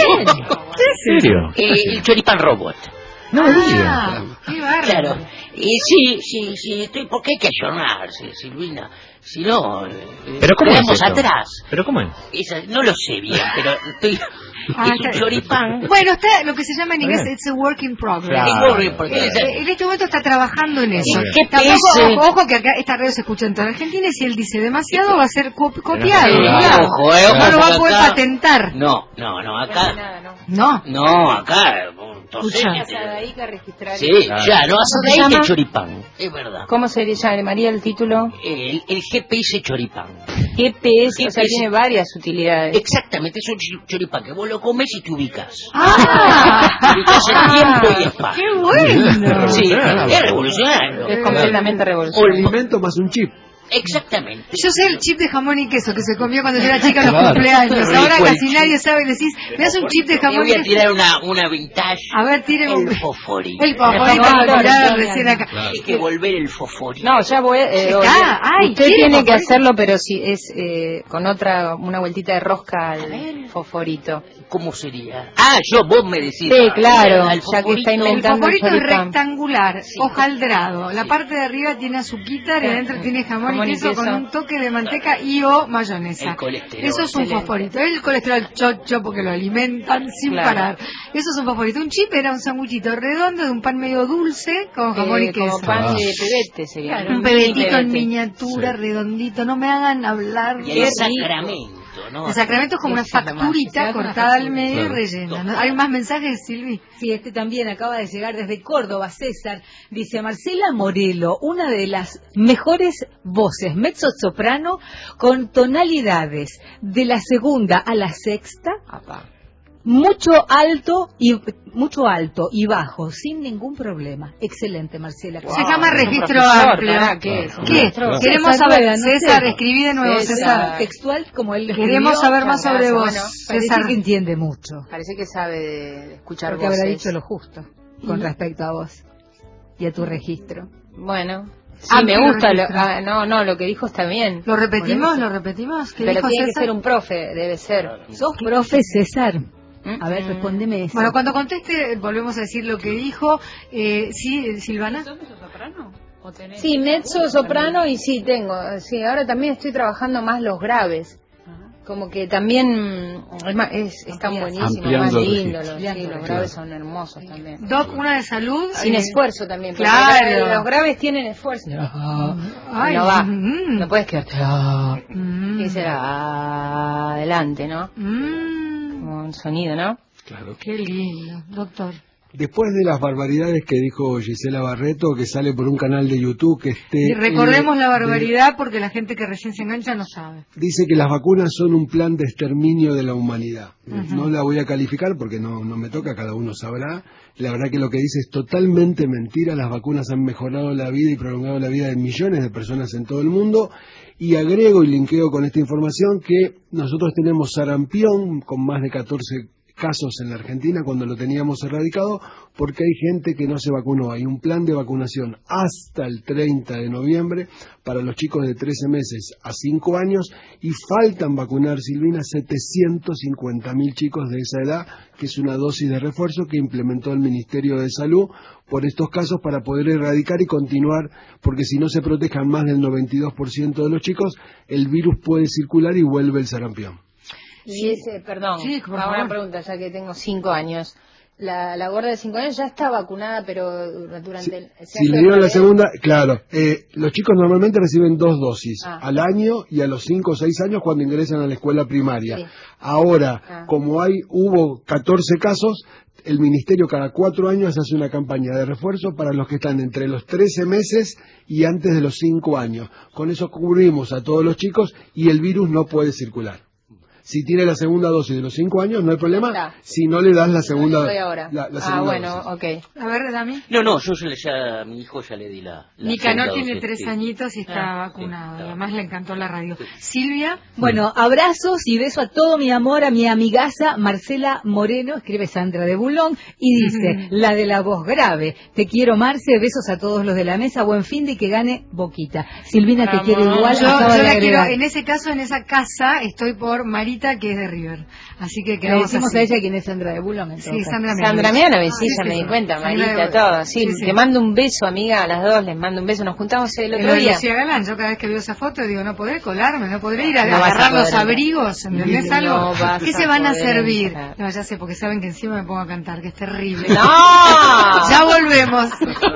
¿En serio? Eh, el choripán robot. No me Ah, digas. qué bárbaro. Claro. Eh, sí, sí, sí, estoy, porque hay que ayornarse, Silvina. Si no, eh, ¿Pero cómo es quedamos esto? atrás. ¿Pero cómo es? Esa- no lo sé bien, pero estoy... Ah, es está- un choripán. Bueno, está lo que se llama en inglés, Está bien. it's a work in progress. Claro, Es work in progress. Eh, En este momento está trabajando en eso. ¿En qué Tampoco, pese? ojo, ojo, que acá esta radio se escucha en toda Argentina y si él dice demasiado va a ser co- copiado. Sí, claro. ojo, eh, ojo, no lo va a porque poder acá- patentar. No, no, no, acá... No. No, acá... Entonces, Escucha. Ahí que registrar. sí, Claro. ya, no hace ¿Cómo de se ahí llama? que choripán, es verdad. ¿Cómo se llamaría el título? El, el G P S choripán. G P S, o sea, G P S. tiene varias utilidades. Exactamente, es un chi- choripán que vos lo comes y te ubicas. ¡Ah! Te ubicas en tiempo y espacio. ¡Qué bueno! Sí, es revolucionario. Es completamente Un revolucionario. alimento más un chip. Exactamente. Yo sé el chip de jamón y queso que se comió cuando yo era chica en los Claro. cumpleaños. Rico Ahora el casi chip. nadie sabe. Decís, me das un chip de Te jamón voy y a queso. tirar una, una vintage. A ver, tire un... El fosforito. El favorito, Claro, mirá, claro. recién acá. Hay que volver el fosforito. No, ya voy. Eh, Está, oye, ay, usted ¿quiere tiene que fosforito? hacerlo, pero si es eh, con otra, una vueltita de rosca al fosforito. ¿Cómo sería? Ah, yo, vos me decís. Sí, claro, Ah, ya el que fosforito. está El inventando el favorito es choripán. rectangular, hojaldrado. La parte de arriba tiene azuquita y adentro tiene jamón, Jamón y y queso con queso. un toque de manteca y o mayonesa. El colesterol. Eso es un Excelente. fosforito. El colesterol chocho porque lo alimentan sin Claro. parar. Eso es un fosforito. Un chip era un sanguchito redondo de un pan medio dulce con jamón Eh, y queso. como pan Ah. de pebete sería. Claro, un pebetito en pebete. miniatura, redondito. No me hagan hablar Y de el sacramento, ¿no? El sacramento es como una Eso es lo más. facturita Se hace una cortada al factura. medio y Claro. rellena. ¿no? ¿Hay más mensajes, Silvi? Sí, este también acaba de llegar desde Córdoba, César. Dice Marcela Morelo, una de las mejores voces mezzo-soprano con tonalidades de la segunda a la sexta, mucho alto y mucho alto y bajo, sin ningún problema. Excelente, Marcela. Se llama es un registro profesor, amplio. pará, ¿qué es? ¿Qué? Claro. Queremos César saber, Rueda, no César, sé. escribí de nuevo, César. César. Textual como él lo Queremos escribió, saber más muchas sobre vos, gracias. parece César. que entiende mucho. Parece que sabe de, de escuchar Porque habrá voces. dicho lo justo con respecto a vos y a tu registro. Bueno, sí, Ah, me pero gusta. Lo, registro. ah, no, no, lo que dijo está bien. ¿Lo repetimos? Por eso. ¿Lo repetimos? ¿Qué Pero dijo tiene que César? ser un profe, debe ser. ¿Sos profe, César? ¿Mm? A ver, Mm. respóndeme eso. Bueno, cuando conteste, volvemos a decir lo que dijo. Eh, sí, Silvana. Sí, mezzo, soprano y sí, tengo. Sí, ahora también estoy trabajando más los graves. Como que también es más, es, están buenísimos, Ampliando más el lindos. registro. Los, sí, los Claro. graves son hermosos también. Doc, una de salud. Sin eh, esfuerzo también. porque Claro. Los graves tienen esfuerzo. Ay, no va. mm, No puedes quedarte. ah, mm, y será ah, adelante, ¿no? mm, Como un sonido, ¿no? Claro. Qué lindo, doctor. Después de las barbaridades que dijo Gisela Barreto, que sale por un canal de YouTube que esté... Y recordemos eh, la barbaridad de, porque la gente que recién se engancha no sabe. dice que las vacunas son un plan de exterminio de la humanidad. Uh-huh. No la voy a calificar porque no, no me toca, cada uno sabrá. La verdad que lo que dice es totalmente mentira. Las vacunas han mejorado la vida y prolongado la vida de millones de personas en todo el mundo. Y agrego y linkeo con esta información que nosotros tenemos sarampión con más de catorce casos en la Argentina cuando lo teníamos erradicado, porque hay gente que no se vacunó. Hay un plan de vacunación hasta el treinta de noviembre para los chicos de trece meses a cinco años y faltan vacunar, Silvina, setecientos cincuenta mil chicos de esa edad, que es una dosis de refuerzo que implementó el Ministerio de Salud por estos casos para poder erradicar y continuar, porque si no se protejan más del noventa y dos por ciento de los chicos, el virus puede circular y vuelve el sarampión. Y ese, perdón, sí, por hago favor. una pregunta, ya que tengo cinco años. La, la gorda de cinco años ya está vacunada, pero durante Si, el... ¿se si hace le dieron la otra vez? segunda, claro, eh, los chicos normalmente reciben dos dosis, Ah. al año y a los cinco o seis años cuando ingresan a la escuela primaria. Sí. Ahora, Ah. como hay hubo catorce casos, el Ministerio cada cuatro años hace una campaña de refuerzo para los que están entre los trece meses y antes de los cinco años. Con eso cubrimos a todos los chicos y el virus no puede circular. Si tiene la segunda dosis de los cinco años, no hay problema. Está. Si no le das la segunda, Voy ahora. la, la ah, segunda bueno, dosis. ok. A ver, Dami. No, no, yo ya, le- ya a mi hijo ya le di la... la Nicanor segunda tiene dosis, tres sí. añitos y está Ah, vacunado. sí, Y además le encantó la radio. Silvia. Bueno, abrazos y beso a todo mi amor, a mi amigaza Marcela Moreno, escribe Sandra de Bulón, y dice, la de la voz grave. Te quiero, Marce, besos a todos los de la mesa, buen fin de y que gane Boquita. Silvina te quiere igual, Yo, acaba yo de la quiero, agregar. en ese caso, en esa casa, estoy por Marita, que es de River. Así que Le quedamos decimos así. a ella quién es Sandra de Bulón. en todo Sí, caso. Sandra Sandra Mianovich, sí, Ah, ya sí, me sí. di cuenta, Sandra Marita, de- todo. Sí, sí, sí. te mando un beso, amiga, a las dos les mando un beso. Nos juntamos el Lo otro de día. Lucía Galán, yo cada vez que veo esa foto digo, no podré colarme, no podré ir a No vas a agarrar los poder. abrigos, ¿entendés No algo? vas ¿Qué a se van a poder servir? entrar. No, ya sé, porque saben que encima me pongo a cantar, que es terrible. ¡No! Ya volvemos.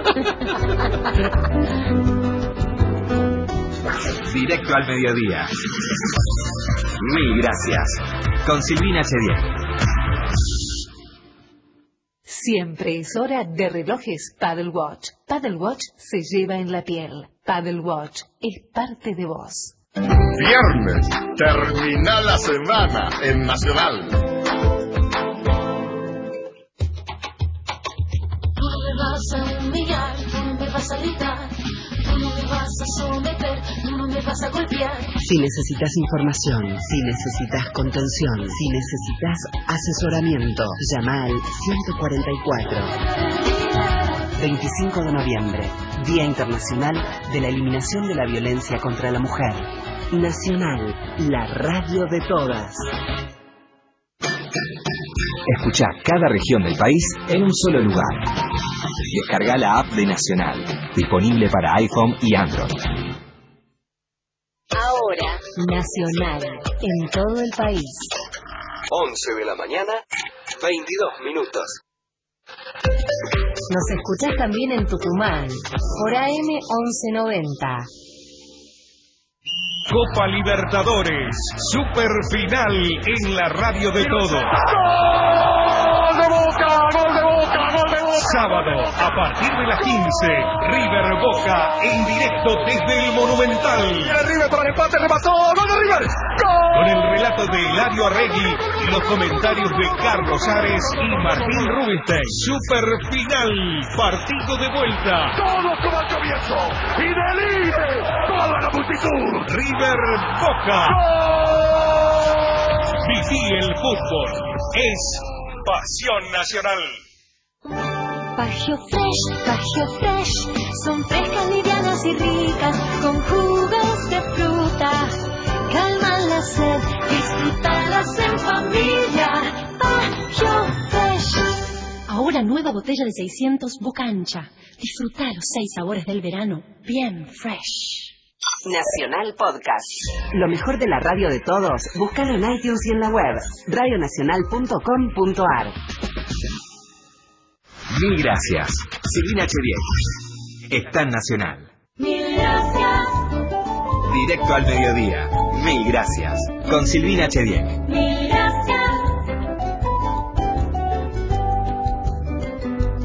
Directo al mediodía. Mil gracias. Con Silvina Chediek. Siempre es hora de relojes Paddle Watch. Paddle Watch se lleva en la piel. Paddle Watch es parte de vos. Viernes, termina la semana en Nacional. Tú no me vas a humillar, tú no me vas a gritar, tú no me vas a someter, tú no me vas a golpear. Si necesitas información, si necesitas contención, si necesitas asesoramiento, llama al ciento cuarenta y cuatro. veinticinco de noviembre, Día Internacional de la Eliminación de la Violencia contra la Mujer. Nacional, la radio de todas. Escucha cada región del país en un solo lugar. Descarga la app de Nacional, disponible para iPhone y Android. Ahora, Nacional, en todo el país. once de la mañana, veintidós minutos. Nos escuchás también en Tucumán, por A M once noventa. Copa Libertadores, super final en la radio de todo. ¡Gol de Boca! ¡Gol de Boca! ¡Gol de Boca! Sábado, a partir de las quince, River Boca en directo desde el Monumental. Viene River para el empate, remató. ¡Gol de River! ¡Gol! Con el relato de Hilario Arregui y los comentarios de Carlos Ares y Martín Rubinstein. Super final, partido de vuelta. Todos como al comienzo. Y delire toda la multitud. River Boca. Viví el fútbol. Es pasión nacional. Pagio Fresh, Pagio Fresh, son frescas, livianas y ricas, con jugos de fruta, calman la sed, disfrútalas en familia. Pagio Fresh. Ahora nueva botella de seiscientos Boca Ancha. Disfruta los seis sabores del verano, bien fresh. Nacional Podcast. Lo mejor de la radio de todos, búscalo en iTunes y en la web, radio nacional punto com punto a r. Mil gracias. Silvina Chediek. Está en Nacional. Mil gracias, Directo al mediodía. Mil gracias. Con Silvina Chediek. mil gracias.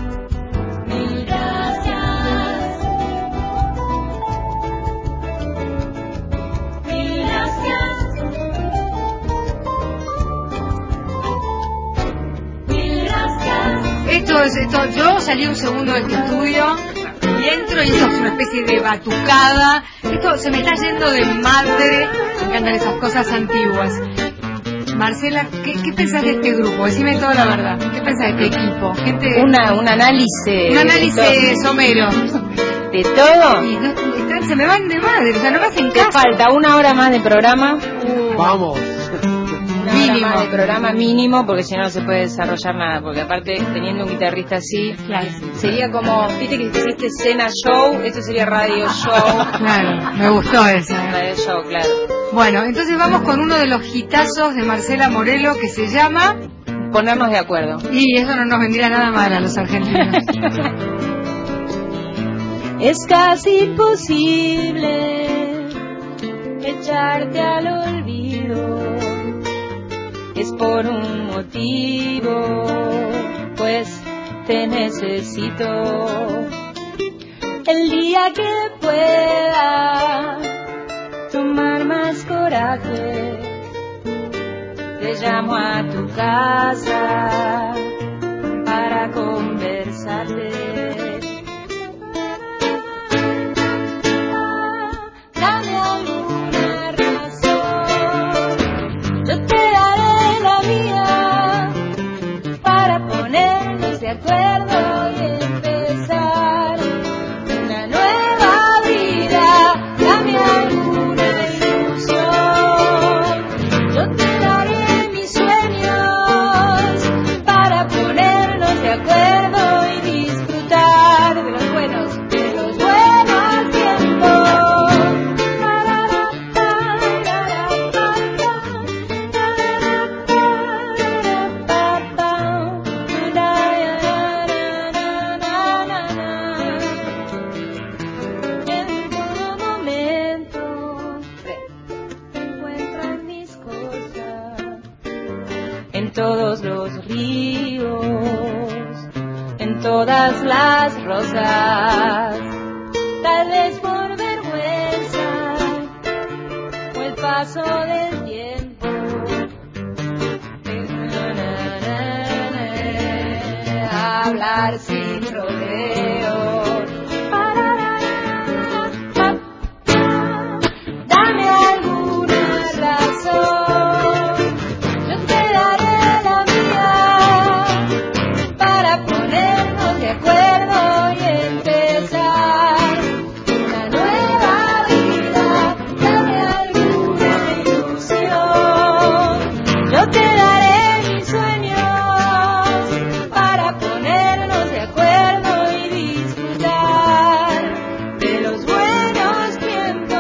esto, yo salí un segundo de este estudio y entro y esto es una especie de batucada. Esto se me está yendo de madre. Me encantan esas cosas antiguas. Marcela, ¿qué, qué pensás de este grupo? Decime toda la verdad. ¿Qué pensás de este equipo? Gente... Una, un análisis. Un análisis somero. ¿De todo? Y no, están, se me van de madre, o sea, no me hacen Te caso. falta una hora más de programa. Uh, Vamos. Una mínimo. hora más de programa mínimo, porque si no no se puede desarrollar nada. Porque aparte, teniendo un guitarrista así, claro. sería como, viste que existe escena show, esto sería radio show. Claro, me gustó eso. Radio show, claro. Bueno, entonces vamos con uno de los hitazos de Marcela Morelo que se llama... Ponernos de acuerdo. Y eso no nos vendría nada mal a los argentinos. Es casi imposible echarte al olvido. Es por un motivo, pues te necesito. El día que pueda tomar más coraje, te llamo a tu casa para conversarte. Dame alguna razón, yo te daré la mía para ponernos de acuerdo y empezar una nueva vida. Dame alguna ilusión, yo te daré mis sueños para ponernos de acuerdo y disfrutar de los buenos, de los buenos tiempos. En todo momento encuentras mis cosas, en todos los ríos, en todas las rosas, tal vez por vergüenza o el paso del tiempo. Hablar sin rodeos. Dame alguna razón, yo te daré la mía para ponernos de acuerdo y empezar una nueva vida. Dame alguna ilusión, yo te daré mis sueños para ponernos de acuerdo y disfrutar de los buenos tiempos.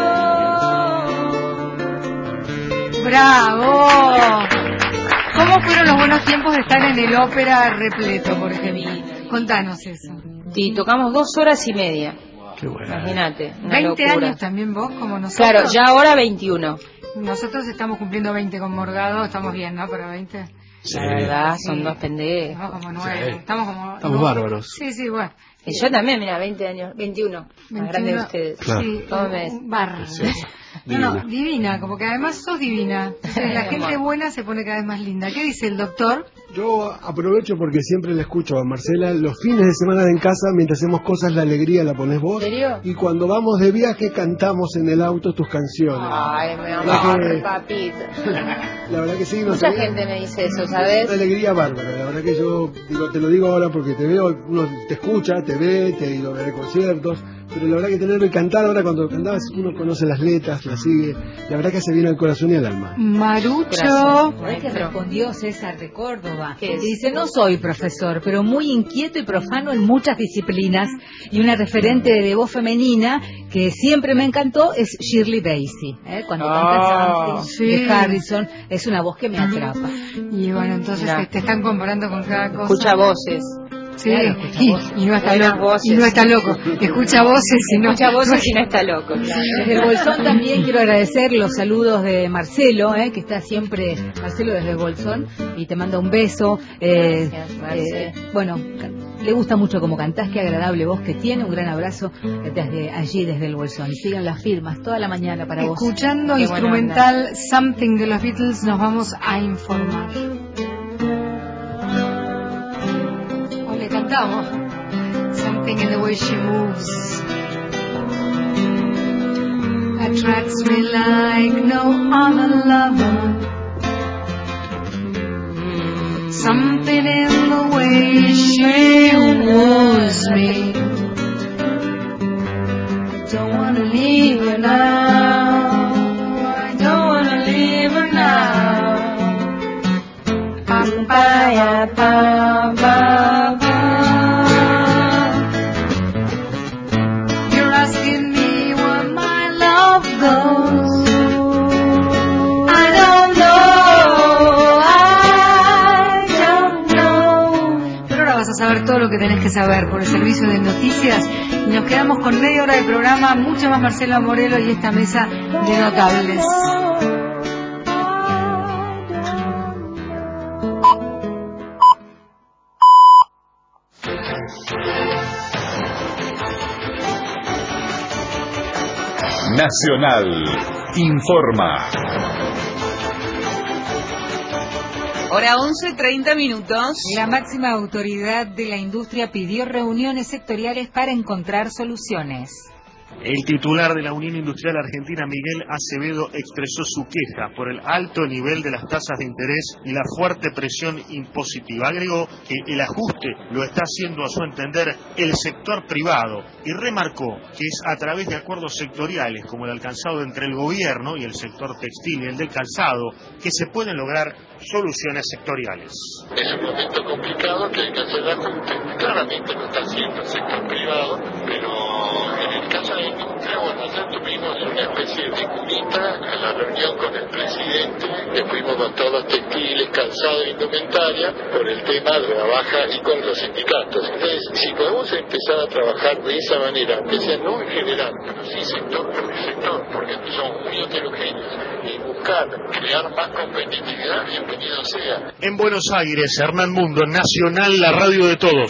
¡Bravo! ¿Cómo fueron los buenos tiempos de estar en el ópera repleto, por ejemplo? Contanos eso. Y tocamos dos horas y media. Qué bueno. Imagínate, una veinte locura. años también vos, como nosotros. Claro, ya ahora veintiuno. Nosotros estamos cumpliendo veinte con Morgado, estamos bien, ¿no? Para veinte. Sí. La verdad, son Sí. dos pendejos. Estamos como nueve. Sí. Estamos como... Estamos no. bárbaros. Sí, sí, bueno. Y yo también, mira, veinte años, veintiuno. Más grande de ustedes. Claro. Sí, ¿Cómo me ves? barra. Sí. No, no, Divina. divina, como que además sos divina. Entonces, la gente buena se pone cada vez más linda. ¿Qué dice el doctor? Yo aprovecho porque siempre le escucho a Marcela los fines de semana en casa, mientras hacemos cosas, la alegría la pones vos. ¿En serio? Y cuando vamos de viaje cantamos en el auto tus canciones. Ay, mi La amor, que- papito. La verdad que sí, no Mucha sé. gente me dice eso, Es ¿sabes? una alegría bárbara, la verdad que yo digo, te lo digo ahora porque te veo, uno te escucha, te ve, te ha ido a ver conciertos, pero la verdad que tenerlo y cantar ahora cuando cantabas uno conoce las letras, las sigue, la verdad que se viene al corazón y al alma. Marucho. ¿Sabés qué respondió César de Córdoba? ¿Qué es? Y dice, no soy profesor, pero muy inquieto y profano en muchas disciplinas, y una referente de voz femenina que siempre me encantó es Shirley Bassey. ¿eh? Cuando canta Ah, Something sí. de Harrison, es una voz que me atrapa. Y bueno, entonces Mirá. te, te están comparando con cada cosa. Escucha voces. Sí, Claro, escucha y, voces. y no está Buenas loco. voces. Y no está loco. Escucha voces y no Escucha voces y no está loco, claro. Desde el Bolsón también quiero agradecer los saludos de Marcelo, eh, que está siempre, Marcelo desde el Bolsón, y te manda un beso. Eh, Gracias, Marce. eh, bueno, ca- le gusta mucho como cantás, qué agradable voz que tiene. Un gran abrazo desde allí, desde el Bolsón. Y sigan las firmas toda la mañana para vos. Escuchando Qué buena instrumental Something de los Beatles nos vamos a informar. Ole, cantá cantamos. Something in the way she moves attracts me like no other lover. Something in the way she woos me. Don't wanna leave her now. I don't wanna leave her now. Pa pa pa pa pa. You're asking me where my love goes. I don't know. I don't know. Pero ahora vas a saber todo lo que tenés que saber por el servicio de noticias. Y nos quedamos con media hora de programa, mucho más Marcela Morelo y esta mesa de notables. Nacional informa. Hora once, treinta minutos. La máxima autoridad de la industria pidió reuniones sectoriales para encontrar soluciones. El titular de la Unión Industrial Argentina, Miguel Acevedo, expresó su queja por el alto nivel de las tasas de interés y la fuerte presión impositiva. Agregó que el ajuste lo está haciendo, a su entender, el sector privado y remarcó que es a través de acuerdos sectoriales como el alcanzado entre el gobierno y el sector textil y el del calzado que se pueden lograr soluciones sectoriales. Es un momento complicado que hay que hacer ajustes. Claramente lo está haciendo el sector privado, pero en el caso de la industria, bueno, ayer tuvimos una especie de cunita a la reunión con el presidente, que fuimos con todos los textiles, calzado e indumentaria, por el tema de la baja y con los sindicatos. Entonces, si podemos empezar a trabajar de esa manera, que sea no en general, pero sí sector por sector, porque somos muy heterogéneos, y buscar crear más competitividad, bienvenido sea. En Buenos Aires, Hernán Mundo, Nacional, la radio de todos.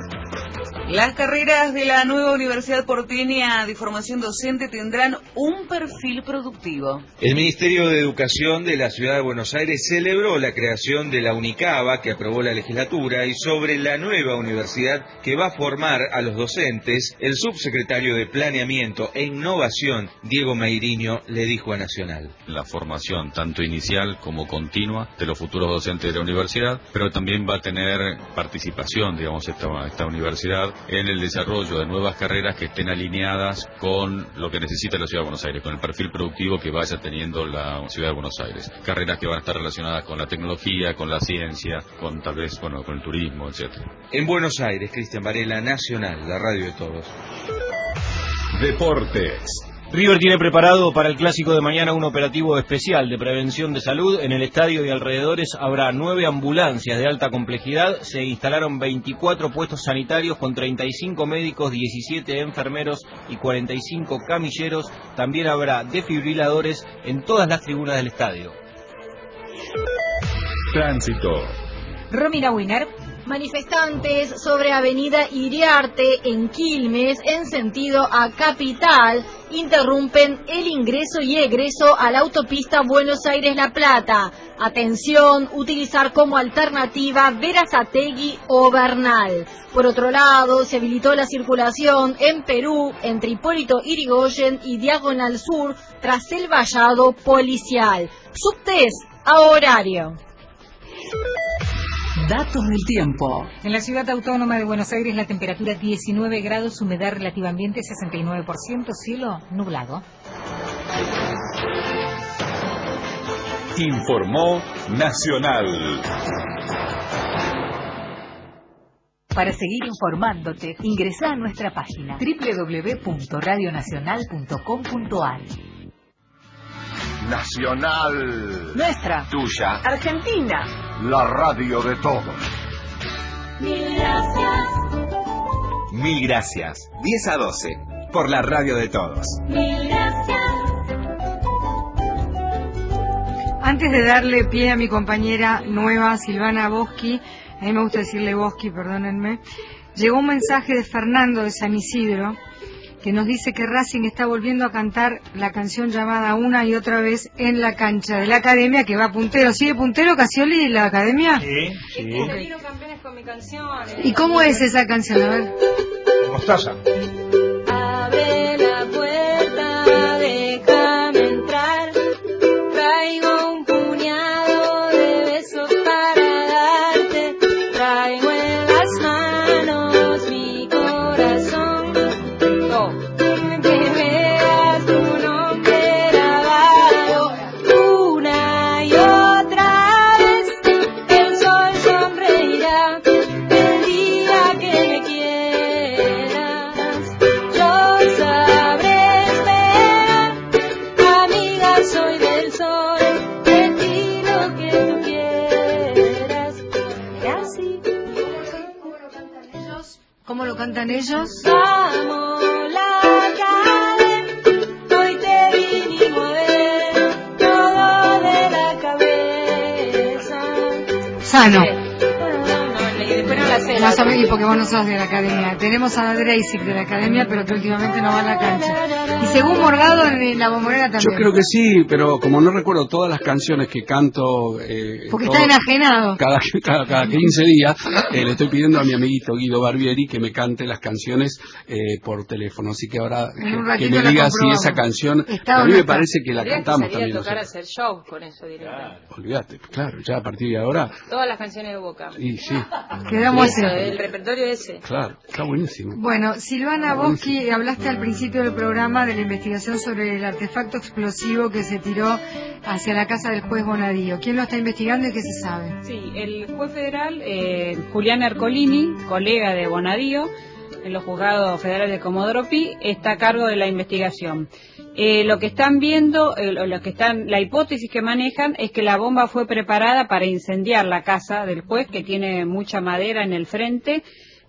Las carreras de la nueva Universidad Porteña de Formación Docente tendrán un perfil productivo. El Ministerio de Educación de la Ciudad de Buenos Aires celebró la creación de la UNICABA que aprobó la legislatura, y sobre la nueva universidad que va a formar a los docentes, el subsecretario de Planeamiento e Innovación, Diego Meiriño, le dijo a Nacional. La formación tanto inicial como continua de los futuros docentes de la universidad, pero también va a tener participación, digamos, esta, esta universidad en el desarrollo de nuevas carreras que estén alineadas con lo que necesita la Ciudad de Buenos Aires, con el perfil productivo que vaya teniendo la Ciudad de Buenos Aires. Carreras que van a estar relacionadas con la tecnología, con la ciencia, con tal vez, bueno, con el turismo, etcétera. En Buenos Aires, Cristian Varela, Nacional, la radio de todos. Deportes. River tiene preparado para el clásico de mañana un operativo especial de prevención de salud. En el estadio y alrededores habrá nueve ambulancias de alta complejidad. Se instalaron veinticuatro puestos sanitarios con treinta y cinco médicos, diecisiete enfermeros y cuarenta y cinco camilleros. También habrá desfibriladores en todas las tribunas del estadio. Tránsito. Romina Winer. Manifestantes sobre Avenida Iriarte en Quilmes en sentido a Capital interrumpen el ingreso y egreso a la autopista Buenos Aires-La Plata. Atención, utilizar como alternativa Berazategui o Bernal. Por otro lado, se habilitó la circulación en Perú entre Hipólito Yrigoyen y Diagonal Sur tras el vallado policial. Subtes a horario. Datos del tiempo. En la ciudad autónoma de Buenos Aires la temperatura diecinueve grados, humedad relativa ambiente sesenta y nueve por ciento, cielo nublado. Informó Nacional. Para seguir informándote, ingresa a nuestra página doble u doble u doble u punto radio nacional punto com punto a r. Nacional. Nuestra. Tuya. Argentina. La radio de todos. Mil gracias. Mil gracias. diez a doce. Por la radio de todos. Mil gracias. Antes de darle pie a mi compañera nueva, Silvana Boschi, a mí me gusta decirle Boschi, perdónenme, llegó un mensaje de Fernando de San Isidro, que nos dice que Racing está volviendo a cantar la canción llamada una y otra vez en la cancha de la Academia, que va puntero. ¿Sigue puntero Casioli la Academia? Sí, sí. Okay. con mi canción. ¿Y cómo es esa canción? A ver. Mostaza. Abre la puerta, déjame entrar. Traigo un puñado de besos para darte. Traigo en las manos mi corazón. Oh. Que veas tu nombre grabado una y otra vez. El sol sonreirá el día que me quieras. Yo sabré esperar. Amiga, soy del sol. De ti lo que tú quieras. Y así. ¿Cómo lo cantan ellos? Vamos la calle, hoy te vinimos a ver, todo de la cabeza. Sano. Y después no la sé. Más o menos, y porque vos no sos de la academia. Tenemos a Dreisic de la academia, pero que últimamente no va a la cancha. Y según Morgado, en la bombonera también. Yo creo que sí, pero como no recuerdo todas las canciones que canto... Eh, Porque todo- está enajenado. Cada, cada, cada quince días eh, le estoy pidiendo a mi amiguito Guido Barbieri que me cante las canciones eh, por teléfono. Así que ahora En un que, ratito que me la diga si comprobamos. esa canción... Está A o mí no me está. parece que la Tendrías que cantamos salir también. a tocar a nosotros. hacer show con eso directamente. Olvídate, claro, ya a partir de ahora... Todas las canciones de Boca. Y sí, Quedamos Eso, así. el repertorio ese. claro, está buenísimo. Bueno, Silvana, vos que hablaste al principio del programa de la investigación sobre el artefacto explosivo que se tiró hacia la casa del juez Bonadío. ¿Quién lo está investigando y qué se sabe? Sí, el juez federal eh, Julián Ercolini, colega de Bonadío, en los juzgados federales de Comodoro Pi, está a cargo de la investigación. Eh, lo que están viendo, eh, lo que están, la hipótesis que manejan es que la bomba fue preparada para incendiar la casa del juez, que tiene mucha madera en el frente.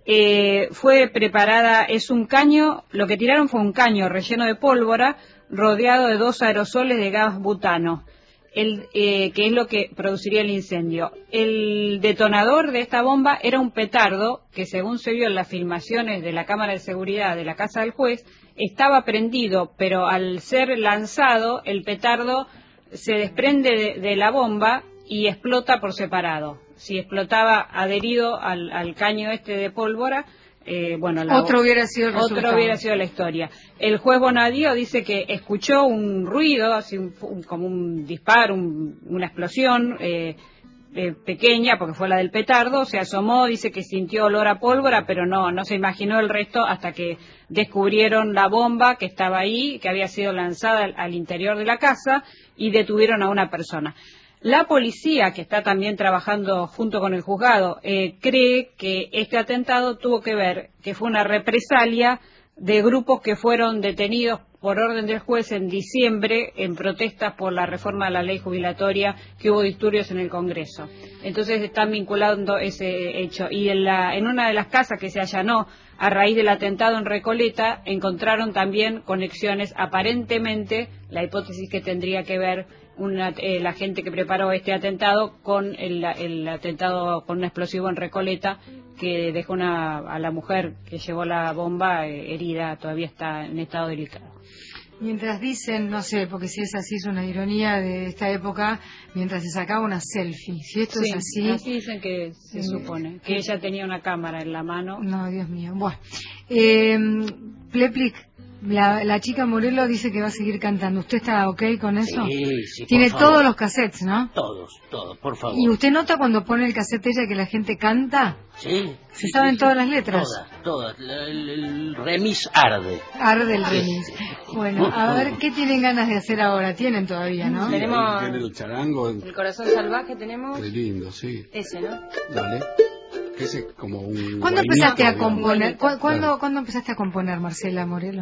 Eh, fue preparada, es un caño, lo que tiraron fue un caño relleno de pólvora, rodeado de dos aerosoles de gas butano. El, eh, que es lo que produciría el incendio. El detonador de esta bomba era un petardo que, según se vio en las filmaciones de la cámara de seguridad de la casa del juez, estaba prendido, pero al ser lanzado el petardo se desprende de, de la bomba y explota por separado. Si explotaba adherido al, al caño este de pólvora, Eh, bueno, la, Otro hubiera sido el otro resultado. hubiera sido la historia. El juez Bonadío dice que escuchó un ruido, así un, un- como un disparo, un- una explosión eh, eh, pequeña, porque fue la del petardo, se asomó, dice que sintió olor a pólvora, pero no, no se imaginó el resto hasta que descubrieron la bomba que estaba ahí, que había sido lanzada al, al interior de la casa, y detuvieron a una persona. La policía, que está también trabajando junto con el juzgado, eh, cree que este atentado tuvo que ver, que fue una represalia de grupos que fueron detenidos por orden del juez en diciembre en protestas por la reforma de la ley jubilatoria, que hubo disturbios en el Congreso. Entonces están vinculando ese hecho. Y en, la, en una de las casas que se allanó a raíz del atentado en Recoleta, encontraron también conexiones, aparentemente, la hipótesis que tendría que ver una, eh, la gente que preparó este atentado con el, el atentado con un explosivo en Recoleta, que dejó una, a la mujer que llevó la bomba eh, herida, todavía está en estado delicado. Mientras dicen, no sé, porque si es así es una ironía de esta época, mientras se sacaba una selfie. Si esto Sí, es así... así dicen que se Sí. supone, que ella tenía una cámara en la mano. No, Dios mío. Bueno, eh, Pleplic, la, la chica Morelo dice que va a seguir cantando. ¿Usted está ok con eso? Sí, sí, por Tiene favor. todos los cassettes, ¿no? Todos, todos, por favor. ¿Y usted nota cuando pone el cassette ella que la gente canta? Sí. ¿Se saben todas las letras? Todas, todas. La- El, el remis arde. Arde el Sí. remix. Bueno, a ver, ¿qué tienen ganas de hacer ahora? Tienen todavía, ¿no? Sí, Tenemos- ahí tiene el charango, El corazón salvaje tenemos qué lindo, sí. ese, ¿no? Dale. Ese es como un... ¿Cuándo guainito, empezaste a digamos. componer? ¿Cu- Claro. ¿Cuándo, ¿Cuándo empezaste a componer, Marcela Morelo?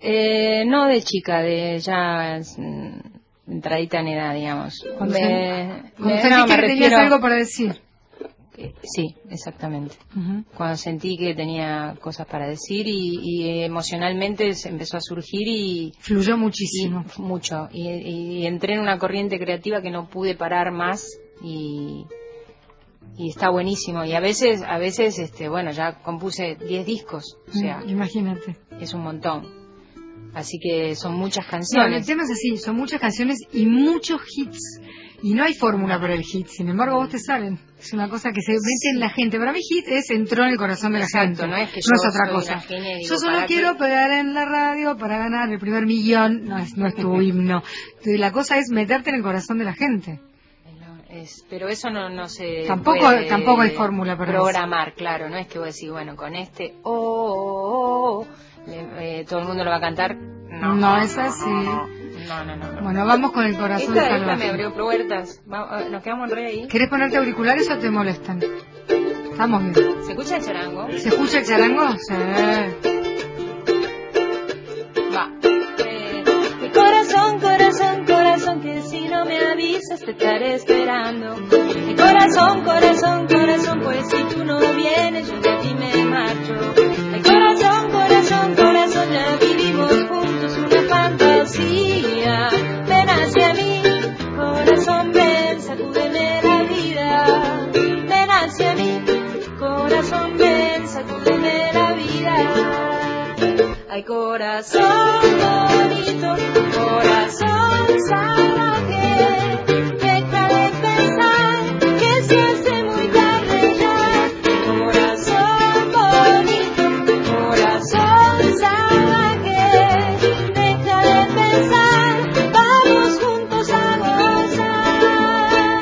Eh, no de chica, de ya mm, entradita en edad, digamos. Cuando Me- sen- cuando me- sentiste no, me que tenías refiero- algo para decir. Eh, Sí, exactamente. Ujú. Cuando sentí que tenía cosas para decir y, y emocionalmente se empezó a surgir y... Fluyó muchísimo. y- mucho. Y, y entré en una corriente creativa que no pude parar más y... y está buenísimo. Y a veces, a veces, este, bueno, ya compuse diez discos, o sea, Mm, imagínate. es un montón. Así que son muchas No, canciones. el tema es así, son muchas canciones y muchos hits. Y no hay fórmula para el hit, sin embargo vos te saben. Es una cosa que se mete en la gente. Para mí hit es entró en el corazón de la Exacto, gente. no es que no yo es otra soy cosa. una genia y digo, Yo solo para quiero que- pegar en la radio para ganar el primer millón. No es, no es tu himno. La cosa es meterte en el corazón de la gente. Es- pero eso no, no se Tampoco- puede tampoco hay fórmula para programar, claro, no es que vos decís, bueno, con este oh, oh, oh, le- eh, todo el mundo lo va a cantar. No, No es así. No, no, no. no. Bueno, vamos con el corazón Esta, esta salvaje. me abrió puertas. Va- eh, nos quedamos re ahí. ¿Querés ponerte auriculares o te molestan? Estamos bien. ¿Se escucha el charango? ¿Se escucha el charango? Sí. Va. Mi corazón, corazón, corazón, que si no me avisas te estaré esperando. Mi corazón, corazón, corazón, pues si tú no vienes yo de aquí me marcho. Mi corazón, corazón, corazón, ya vivimos juntos una fantasía. Ven hacia mí, corazón, ven, sacúdeme la vida. Ven hacia mí, corazón, ven, sacúdeme la vida. Ay, corazón bonito, corazón salvaje, deja de pensar que se hace muy tarde ya. Corazón bonito, corazón salvaje, deja de pensar, vamos juntos a gozar.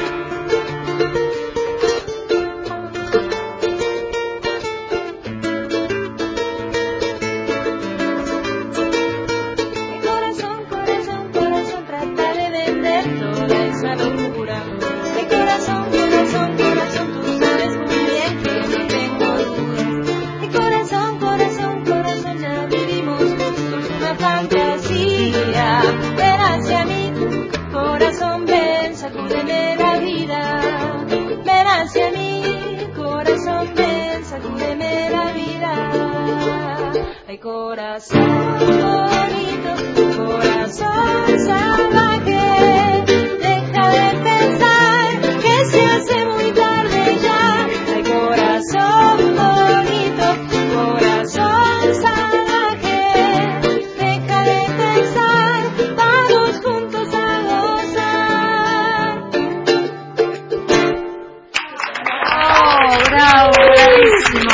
Corazón, corazón, corazón, trata de vender toda esa locura. Mi corazón, corazón, corazón, tú sabes muy bien que no tengo dudas. Mi corazón, corazón, corazón, ya vivimos juntos una fantasía. Ven hacia mí, corazón, ven, sacúdeme la vida. Ven hacia mí, corazón, ven, sacúdeme la vida. Ay, corazón bonito, corazón salvaje, deja de pensar que se hace muy tarde ya. Ay, corazón bonito, corazón salvaje, deja de pensar, vamos juntos a gozar. ¡Oh, bravo! ¡Bravísimo!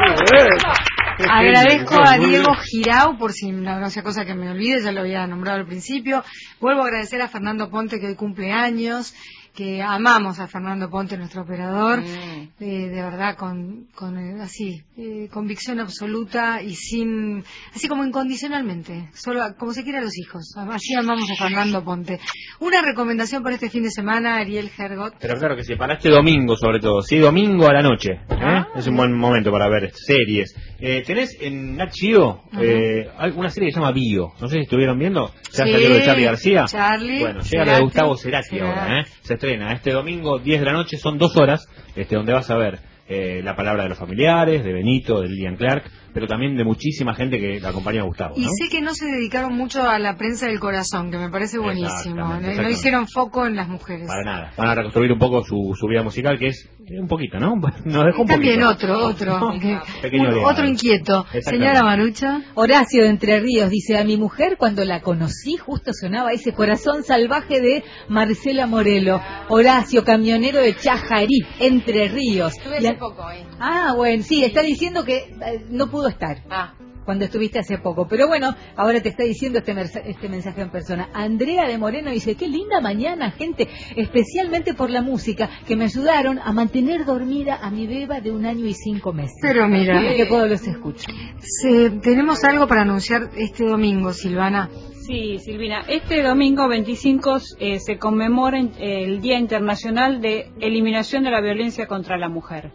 Agradezco a Diego Girau, por si no, no sea cosa que me olvide, ya lo había nombrado al principio. Vuelvo a agradecer a Fernando Ponte, que hoy cumple años, que amamos a Fernando Ponte, nuestro operador, Mm. eh, de verdad, con, con eh, así, eh, convicción absoluta y sin, así como incondicionalmente, solo como se quiere a los hijos. Así amamos a Fernando Ponte. Una recomendación para este fin de semana, Ariel Hergot. Pero claro que sí, para este domingo sobre todo, sí, domingo a la noche, ¿eh? Ah. Es un buen momento para ver series. Eh, ¿Tenés en Nat Geo Ajá. eh, una serie que se llama Bio? No sé si estuvieron viendo, ya Sí, salió lo de Charlie García. Charlie, bueno, llega lo Cerati, de Gustavo Cerati Cerati. ahora, ¿eh? Se estrena este domingo, diez de la noche, son dos horas, este donde vas a ver eh, la palabra de los familiares, de Benito, de Lilian Clark, pero también de muchísima gente que la acompaña a Gustavo, Y ¿no? sé que no se dedicaron mucho a la prensa del corazón, que me parece buenísimo. Exactamente, No, no exactamente. hicieron foco en las mujeres. Para nada. Van a reconstruir un poco su, su vida musical, que es eh, un poquito, ¿no? Nos dejó un También poquito. otro, otro, que- Pequeño un- legado. otro inquieto. Exactamente. Señora Marucha. Horacio de Entre Ríos dice, a mi mujer cuando la conocí justo sonaba ese corazón salvaje de Marcela Morelo. Horacio, camionero de Chajarí, Entre Ríos. Estuve Y a- hace poco ahí. Ah, bueno, sí, está diciendo que eh, no pudo estar. Ah. Cuando estuviste hace poco. Pero bueno, ahora te está diciendo este, mersa- este mensaje en persona. Andrea de Moreno dice, qué linda mañana, gente, especialmente por la música, que me ayudaron a mantener dormida a mi beba de un año y cinco meses. Pero mira. Mira que puedo los escucho. Se- tenemos algo para anunciar este domingo, Silvana. Sí, Silvina, este domingo veinticinco eh, se conmemora eh, el Día Internacional de Eliminación de la Violencia contra la Mujer.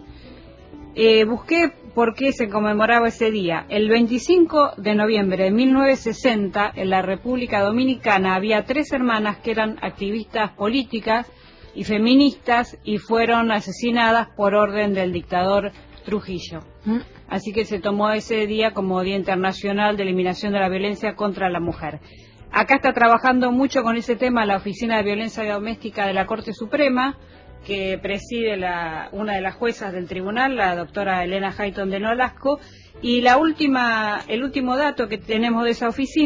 Eh, busqué por qué se conmemoraba ese día. El veinticinco de noviembre de mil novecientos sesenta, en la República Dominicana, había tres hermanas que eran activistas políticas y feministas y fueron asesinadas por orden del dictador Trujillo. Así que se tomó ese día como Día Internacional de Eliminación de la Violencia contra la Mujer. Acá está trabajando mucho con ese tema la Oficina de Violencia Doméstica de la Corte Suprema, que preside la, una de las juezas del tribunal, la doctora Elena Hayton de Nolasco, y la última, el último dato que tenemos de esa oficina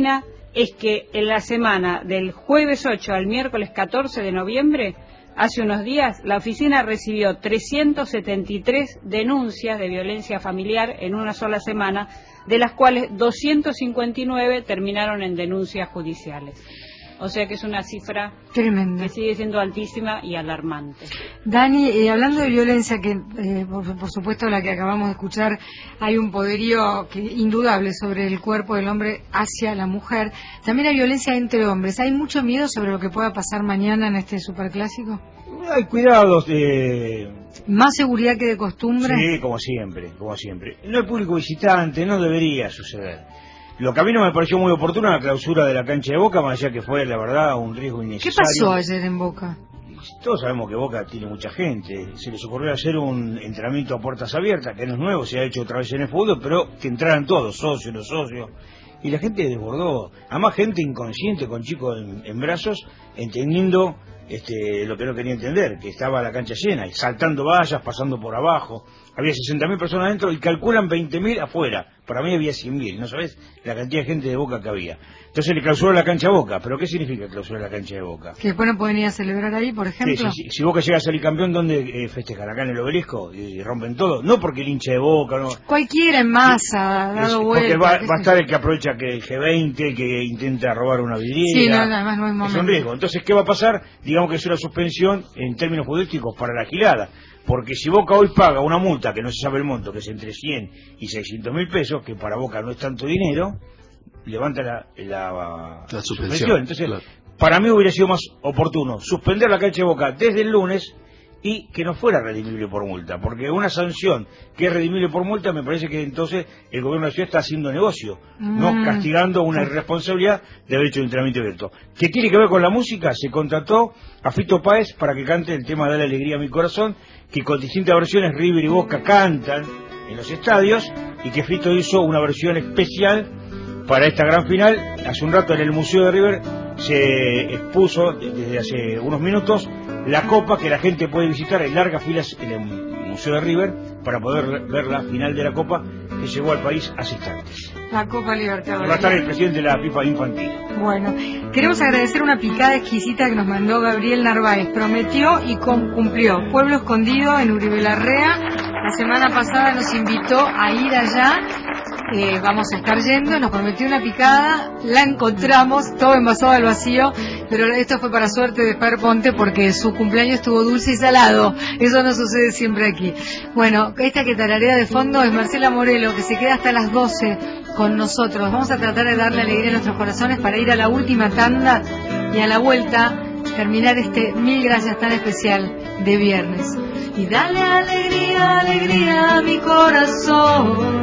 es que en la semana del jueves ocho al miércoles catorce de noviembre, hace unos días, la oficina recibió trescientas setenta y tres denuncias de violencia familiar en una sola semana, de las cuales doscientas cincuenta y nueve terminaron en denuncias judiciales. O sea que es una cifra tremenda, que sigue siendo altísima y alarmante. Dani, eh, hablando de violencia, que eh, por, por supuesto la que acabamos de escuchar, hay un poderío que, indudable sobre el cuerpo del hombre hacia la mujer. También hay violencia entre hombres. ¿Hay mucho miedo sobre lo que pueda pasar mañana en este superclásico? Hay cuidados de... ¿Más seguridad que de costumbre? Sí, como siempre, como siempre. No hay público visitante, no debería suceder. Lo que a mí no me pareció muy oportuno la clausura de la cancha de Boca, más allá que fue, la verdad, un riesgo innecesario. ¿Qué pasó ayer en Boca? Todos sabemos que Boca tiene mucha gente. Se les ocurrió hacer un entrenamiento a puertas abiertas, que no es nuevo, se ha hecho otra vez en el fútbol, pero que entraran todos, socios, los socios. Y la gente desbordó. Además, gente inconsciente con chicos en, en brazos, entendiendo este, lo que no quería entender, que estaba la cancha llena, y saltando vallas, pasando por abajo. Había sesenta mil personas adentro y calculan veinte mil afuera. Para mí había cien mil, ¿no sabés? La cantidad de gente de Boca que había. Entonces le clausuró la cancha a Boca. ¿Pero qué significa clausurar la cancha de Boca? Que después no pueden ir a celebrar ahí, por ejemplo. Sí, sí, sí. Si Boca llega a salir campeón, ¿dónde eh, festejan? ¿Acá en el Obelisco? Y rompen todo. No porque el hincha de Boca, no. Cualquiera en masa, sí, dado vuelta. Porque va, va a estar sé. el que aprovecha que el G veinte, el que intenta robar una vidriera. Sí, no, además no es momento. Es un riesgo. Entonces, ¿qué va a pasar? Digamos que es una suspensión en términos futbolísticos para la gilada. Porque si Boca hoy paga una multa, que no se sabe el monto, que es entre cien y seiscientos mil pesos, que para Boca no es tanto dinero, levanta la, la, la suspensión. suspensión. Entonces, claro. Para mí hubiera sido más oportuno suspender la cancha de Boca desde el lunes y que no fuera redimible por multa. Porque una sanción que es redimible por multa, me parece que entonces el gobierno de la ciudad está haciendo negocio, mm. no castigando una irresponsabilidad de haber hecho un entrenamiento abierto. ¿Qué tiene que ver con la música? Se contrató a Fito Páez para que cante el tema Dale Alegría a mi corazón, que con distintas versiones River y Boca cantan en los estadios, y que Fito hizo una versión especial para esta gran final. Hace un rato en el Museo de River se expuso desde hace unos minutos la copa que la gente puede visitar en largas filas en el Museo de River para poder ver la final de la copa que llegó al país hace instantes. La Copa Libertadores. Va a estar el presidente de la FIFA infantil. Bueno, queremos agradecer una picada exquisita que nos mandó Gabriel Narváez. Prometió y cumplió. Pueblo Escondido en Uribe Larrea. La semana pasada nos invitó a ir allá. Eh, vamos a estar yendo, nos prometió una picada, la encontramos, todo envasado al vacío, pero esto fue para suerte de Fer Ponte porque su cumpleaños estuvo dulce y salado, eso no sucede siempre aquí. Bueno, esta que tararea de fondo es Marcela Morelo, que se queda hasta las doce con nosotros. Vamos a tratar de darle alegría a nuestros corazones para ir a la última tanda y a la vuelta terminar este mil gracias tan especial de viernes. Y dale alegría, alegría a mi corazón.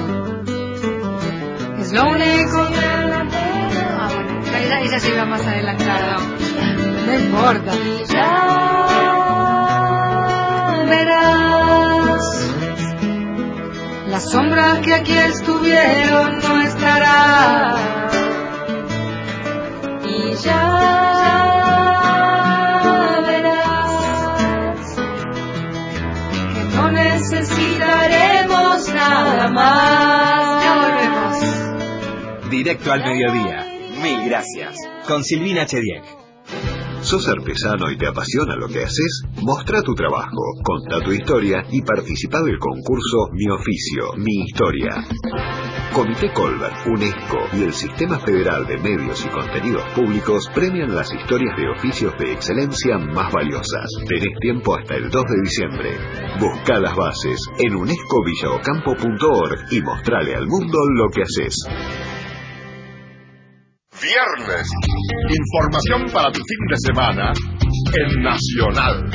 Es lo único que la pena. Ah, bueno, ella, ella se iba más adelantada. No importa. Ya verás. La sombra que aquí estuvieron no estará. Y ya verás que no necesitaremos nada más. Ya volvemos. Directo al mediodía. Mil gracias. Con Silvina Chediek. ¿Sos artesano y te apasiona lo que haces? Mostra tu trabajo, contá tu historia y participa del concurso Mi Oficio, Mi Historia. Comité Colbert, UNESCO y el Sistema Federal de Medios y Contenidos Públicos premian las historias de oficios de excelencia más valiosas. Tenés tiempo hasta el dos de diciembre. Buscá las bases en unesco villaocampo punto org y mostrale al mundo lo que haces. Viernes. Información para tu fin de semana en Nacional.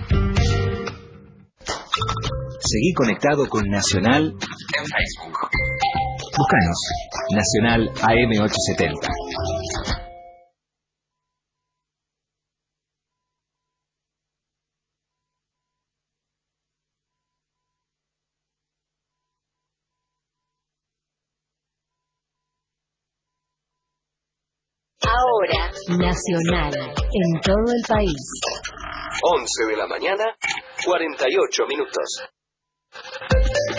Seguí conectado con Nacional en Facebook. Búscanos Nacional A M ochocientos setenta. Ahora, Nacional, en todo el país. once de la mañana, cuarenta y ocho minutos.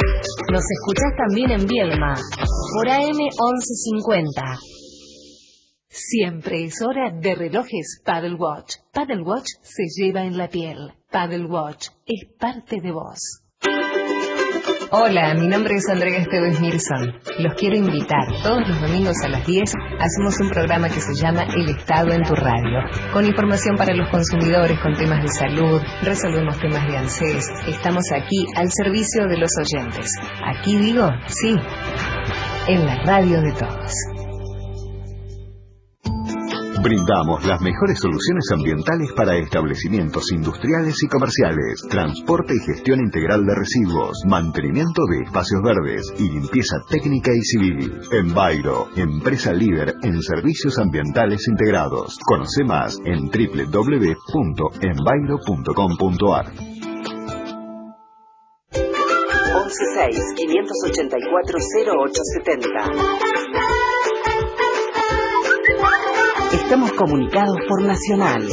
Nos escuchás también en Viedma, por A M once cincuenta. Siempre es hora de relojes Paddle Watch. Paddle Watch se lleva en la piel. Paddle Watch es parte de vos. Hola, mi nombre es Andrea Esteves Mirson. Los quiero invitar. Todos los domingos a las diez hacemos un programa que se llama El Estado en tu Radio, con información para los consumidores, con temas de salud, resolvemos temas de ANSES. Estamos aquí al servicio de los oyentes. Aquí digo, sí, en la radio de todos. Brindamos las mejores soluciones ambientales para establecimientos industriales y comerciales, transporte y gestión integral de residuos, mantenimiento de espacios verdes y limpieza técnica y civil. Envairo, empresa líder en servicios ambientales integrados. Conoce más en doble u doble u doble u punto envairo punto com punto a r. once seis, quinientos ochenta y cuatro, cero ocho setenta. Estamos comunicados por Nacional.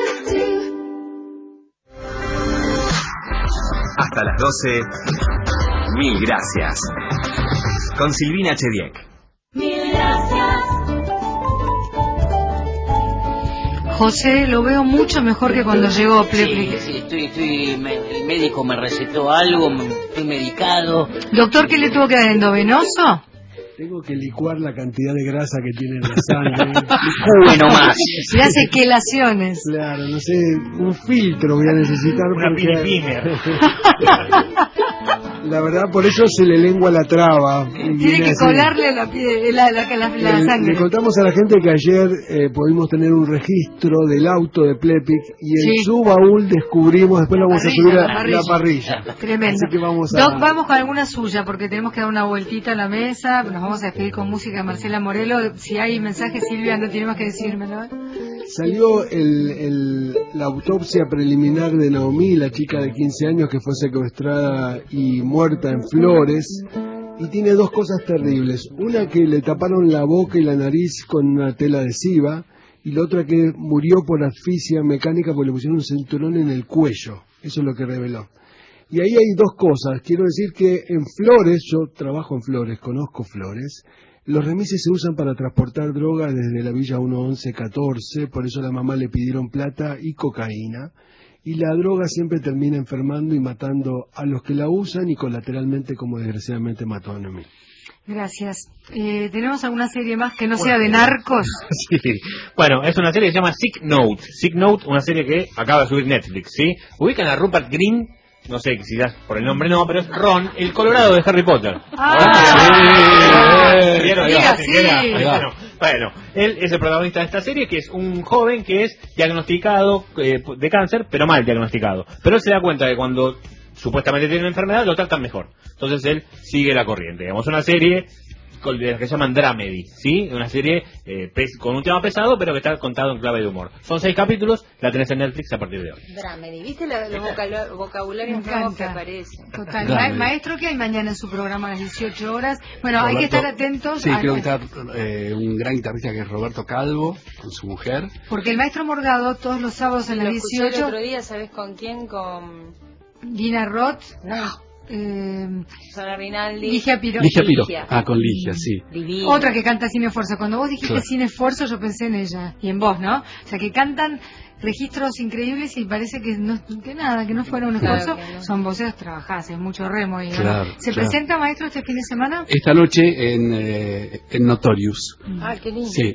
Hasta las doce, mil gracias. Con Silvina Chediek. Mil gracias. José, lo veo mucho mejor que cuando llegó Pleplic. Sí, sí, estoy, estoy, me- el médico me recetó algo, me- estoy medicado. Doctor, ¿qué le tuvo que dar? ¿Endovenoso? Tengo que licuar la cantidad de grasa que tiene en la sangre. Bueno, más. Le hace quelaciones. Claro, no sé, un filtro voy a necesitar. Una porque... piripimer. La verdad, por eso se le lengua la traba. Y Tiene viene que así. colarle la, pie- la, la, la, la Eh, sangre. Le contamos a la gente que ayer eh, pudimos tener un registro del auto de Plepic y en Sí. su baúl descubrimos, después La lo vamos parrilla, a subir a la parrilla. la parrilla. Tremendo. Así que vamos a... Doc, vamos con alguna suya, porque tenemos que dar una vueltita a la mesa. Nos vamos a despedir con música de Marcela Morelo. Si hay mensajes, Silvia, no tiene más que decírmelo. ¿eh? Salió el, el- la autopsia preliminar de Naomi, la chica de quince años que fue secuestrada y muerta en Flores, y tiene dos cosas terribles. Una, que le taparon la boca y la nariz con una tela adhesiva, y la otra, que murió por asfixia mecánica porque le pusieron un cinturón en el cuello. Eso es lo que reveló. Y ahí hay dos cosas. Quiero decir que en Flores, yo trabajo en Flores, conozco Flores, los remises se usan para transportar droga desde la Villa uno once catorce, por eso a la mamá le pidieron plata y cocaína, y la droga siempre termina enfermando y matando a los que la usan y colateralmente, como desgraciadamente mató a Noemí. Gracias. Eh, ¿Tenemos alguna serie más que no sea de narcos? Sí. Bueno, es una serie que se llama Sick Note. Sick Note, una serie que acaba de subir Netflix, ¿sí? Ubican a Rupert Green, no sé si ya por el nombre no, pero es Ron, el Colorado de Harry Potter. Ah. Sí. ¿Vieron? Diga, Sí, sí. era- Bueno, bueno, él es el protagonista de esta serie, que es un joven que es diagnosticado eh, de cáncer, pero mal diagnosticado. Pero él se da cuenta que cuando supuestamente tiene una enfermedad, lo tratan mejor. Entonces él sigue la corriente. Digamos, una serie con- de las que se llaman Dramedy, ¿sí? Una serie eh, pes- con un tema pesado, pero que está contado en clave de humor. Son seis capítulos, la tenés en Netflix a partir de hoy. Dramedy, ¿viste la- los vocalo- vocabularios Me nuevos que encanta. aparecen? Total. Dramedy. Ma- maestro, ¿qué hay mañana en su programa a las dieciocho horas? Bueno, hay que Roberto- estar atentos. Sí, a- creo que está eh, un gran guitarrista que es Roberto Calvo, con su mujer. Porque el maestro Morgado, todos los sábados en Lo las escuché el dieciocho, otro día, ¿sabes con quién? Con Gina Roth, no, eh, Susana Rinaldi. Ligia Piro. Ligia Piro. Ligia. Ah, con Ligia, sí. Divina. Otra que canta sin esfuerzo. Cuando vos dijiste Claro. sin esfuerzo, yo pensé en ella y en vos, ¿no? O sea, que cantan registros increíbles y parece que no, que nada, que no fuera un Claro esfuerzo. que no. Son voces trabajadas, es mucho remo. Y, Claro, ¿Se claro. presenta, maestro, este fin de semana? Esta noche en, eh, en Notorious. Ah, qué lindo. Sí.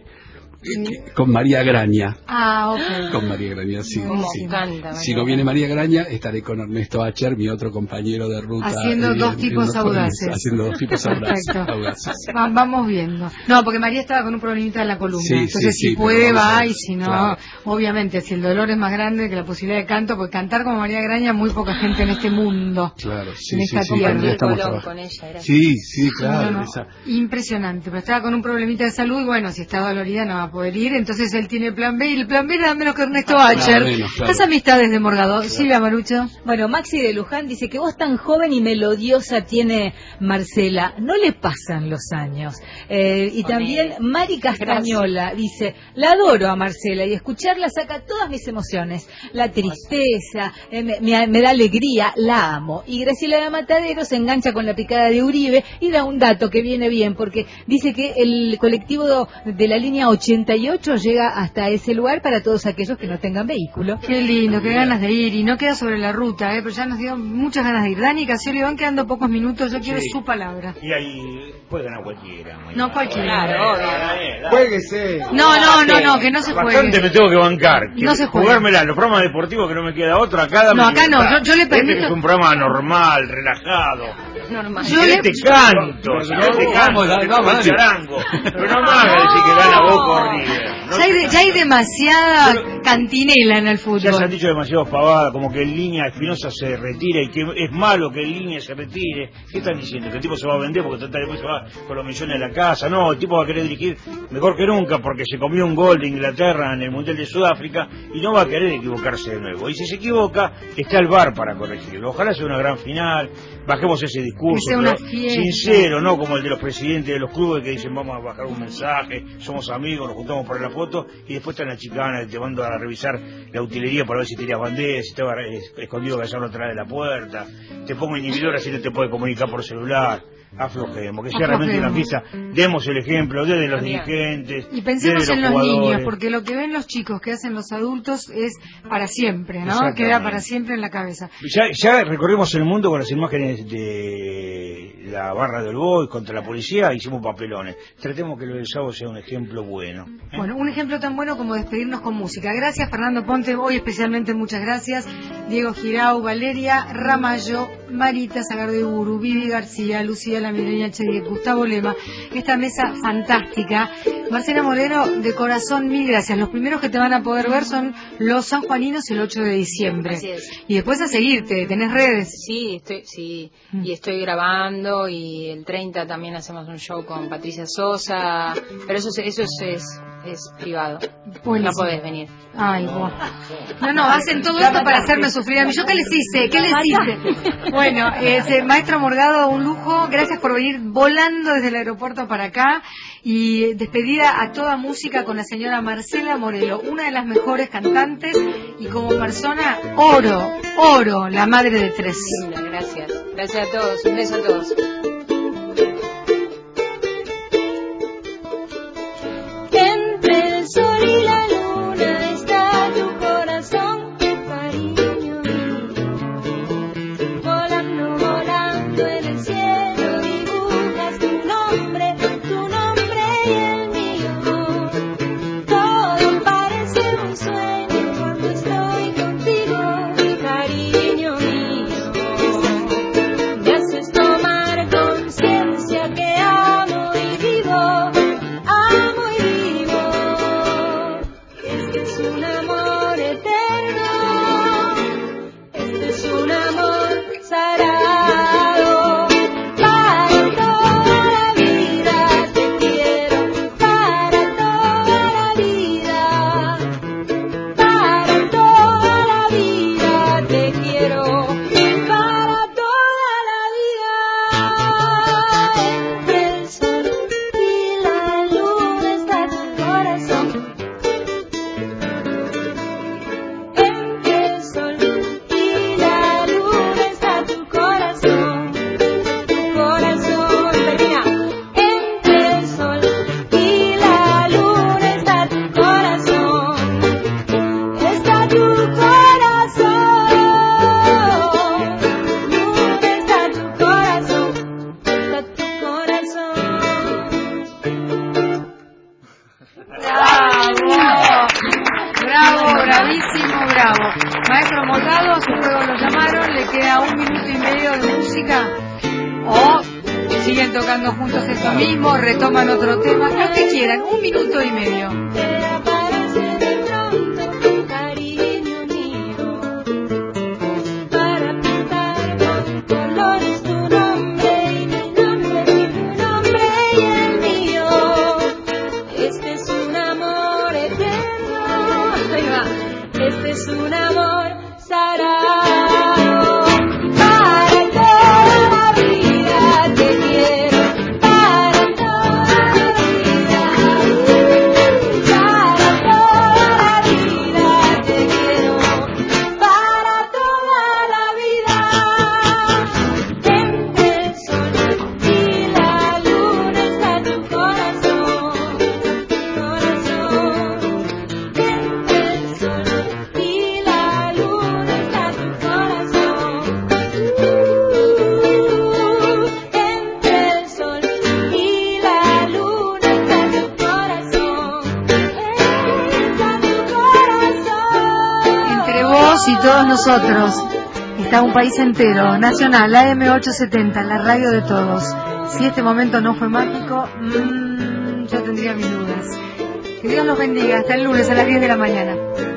Eh, Con María Graña. Ah, ok. Con María Graña, sí. Cómo sí. canta, Si María no viene Graña. María Graña, estaré con Ernesto Acher, mi otro compañero de ruta. Haciendo en- dos en tipos Notorious, audaces. Haciendo dos tipos audaces. Perfecto. audaces. Va- vamos viendo. No, porque María estaba con un problemita en la columna. Sí, Entonces, sí, si sí, puede, pero vamos a va, ver. y si no, Claro. obviamente, si el dolor es más grande que la posibilidad de canto, porque cantar como María Graña, muy poca gente en este mundo. Claro, sí, En sí, esta sí. tierra. ya estamos Colón trabajando. con ella, era Sí, sí, claro. No, no, esa- impresionante, pero estaba con un problemita de salud y bueno, si está dolorida no va a poder ir, entonces él tiene plan B y el plan B nada menos que Ernesto Acher. menos, claro. Las amistades de Morgado. Silvia Marucho. Bueno, Maxi de Luján dice que voz tan joven y melodiosa tiene Marcela. No le pasan los años. Eh, y Con también él. Mari Castañola dice, la adoro a Marcela y escucharla saca todas mis emociones. La tristeza, eh, me, me- me da alegría, la amo. Y Graciela de Matadero se engancha con la picada de Uribe y da un dato que viene bien porque dice que el colectivo de la línea ochenta treinta y ocho llega hasta ese lugar para todos aquellos que no tengan vehículo. Qué lindo, qué ganas de ir. Y no queda sobre la ruta, ¿eh? Pero ya nos dio muchas ganas de ir. Dani Casioli, van quedando pocos minutos. Yo quiero Sí. su palabra. Y ahí puede ganar cualquiera. No cualquiera. Claro, obvio. Juéguese. No, no, no, no, que no se juegue. Bastante me tengo que bancar. Que No se juega. Jugármela, los programas deportivos que no me queda otro, acá dame No, acá no, libertad. yo- yo le Este permito- que es un programa normal, relajado. Normal. Si querés te canto, si querés te canto, Vamos, te dale, toco vamos, el dale. charango. Pero no me hagas decir que gana Boca o River. No Ya hay, de- sé. ya hay demasiada cantinela en el Ya se han fútbol. dicho demasiadas pavadas, como que en línea Espinosa se retira y que es malo que en línea se retire. ¿Qué están diciendo? ¿Que el tipo se va a vender porque total después se va con los millones de la casa? No, el tipo va a querer dirigir mejor que nunca porque se comió un gol de Inglaterra en el Mundial de Sudáfrica y no va a querer equivocarse de nuevo. Y si se equivoca, está el V A R para corregirlo. Ojalá sea una gran final, bajemos ese discurso, Que sea una pero fiesta. sincero, no como el de los presidentes de los clubes que dicen vamos a bajar un mensaje, somos amigos, nos juntamos para la foto y después están las chicanas te mando a revisar la utilería para ver si tenías banderas, si estaba eh, escondido callado atrás de la puerta, te pongo inhibidor así no te puede comunicar por celular. Aflojemos, que sea realmente una Aflojemos. fiesta, demos el ejemplo desde los dirigentes, Y pensemos desde en los los niños, jugadores. porque lo que ven los chicos que hacen los adultos es para siempre, ¿no? Exactamente. Queda para siempre en la cabeza. Ya, ya recorrimos el mundo con las imágenes de la barra del Boy contra la policía, hicimos papelones. Tratemos que lo del sábado sea un ejemplo bueno. Bueno, un ejemplo tan bueno como despedirnos con música. Gracias, Fernando Ponte. Hoy especialmente muchas gracias. Diego Girau, Valeria Ramallo, Marita Sagardeburu, Vivi García, Lucía La Mireña Chedi, Gustavo Lema. Esta mesa fantástica. Marcela Moreno, de corazón, mil gracias. Los primeros que te van a poder ver son los sanjuaninos el ocho de diciembre. Así es. Y después a seguirte, ¿tenés redes? Sí, estoy, sí, y estoy grabando y el treinta también hacemos un show con Patricia Sosa, pero eso, es- eso es, es, es privado, Buenísimo. no podés venir. Ay, vos. No, no, hacen todo esto para hacerme sufrir a mí. ¿Yo qué les hice? ¿Qué les hice? Bueno, eh, Maestro Morgado, un lujo. Gracias por venir volando desde el aeropuerto para acá. Y despedida a toda música con la señora Marcela Morelo, una de las mejores cantantes y como persona, oro, oro, la madre de tres. Linda, gracias. Gracias a todos, un beso a todos. Entre el sol y la luna está tu corazón, cariño mío. Volando, volando en el cielo, dibujas tu nombre, tu nombre y el mío. Todo parece un sueño cuando estoy contigo, cariño mío. Me haces tomar conciencia que amo y vivo. Amo y vivo, este es un amor eterno, este es un amor sagrado, para toda la vida te quiero, para toda la vida, para toda la vida te quiero, para toda la vida, entre el sol y la luna está tu corazón, entre el sol y la luna está tu corazón, tu corazón, termina, entre el sol y la luna está tu corazón, está tu corazón, luna está tu corazón, está tu corazón. ¡Bravo! Bravo, bravísimo, bravo. Maestro Morgado, su juego lo llamaron, le queda un minuto y medio de música. O siguen tocando juntos eso mismo, retoman otro tema, lo que quieran, un minuto y medio. Te aparece de pronto, cariño mío, para pintar con colores tu nombre y mi nombre, tu nombre y el mío. Este es un amor eterno, ahí va. Este es un amor sagrado, para toda la vida te quiero, para toda la vida, para toda la vida te quiero, para toda la vida, entre el sol y la luna está tu corazón, corazón. vos y todos nosotros. Está un país entero, nacional, A M ochocientos setenta, la radio de todos. Si este momento no fue mágico, mmm, yo tendría mis dudas. Que Dios los bendiga. Hasta el lunes a las diez de la mañana.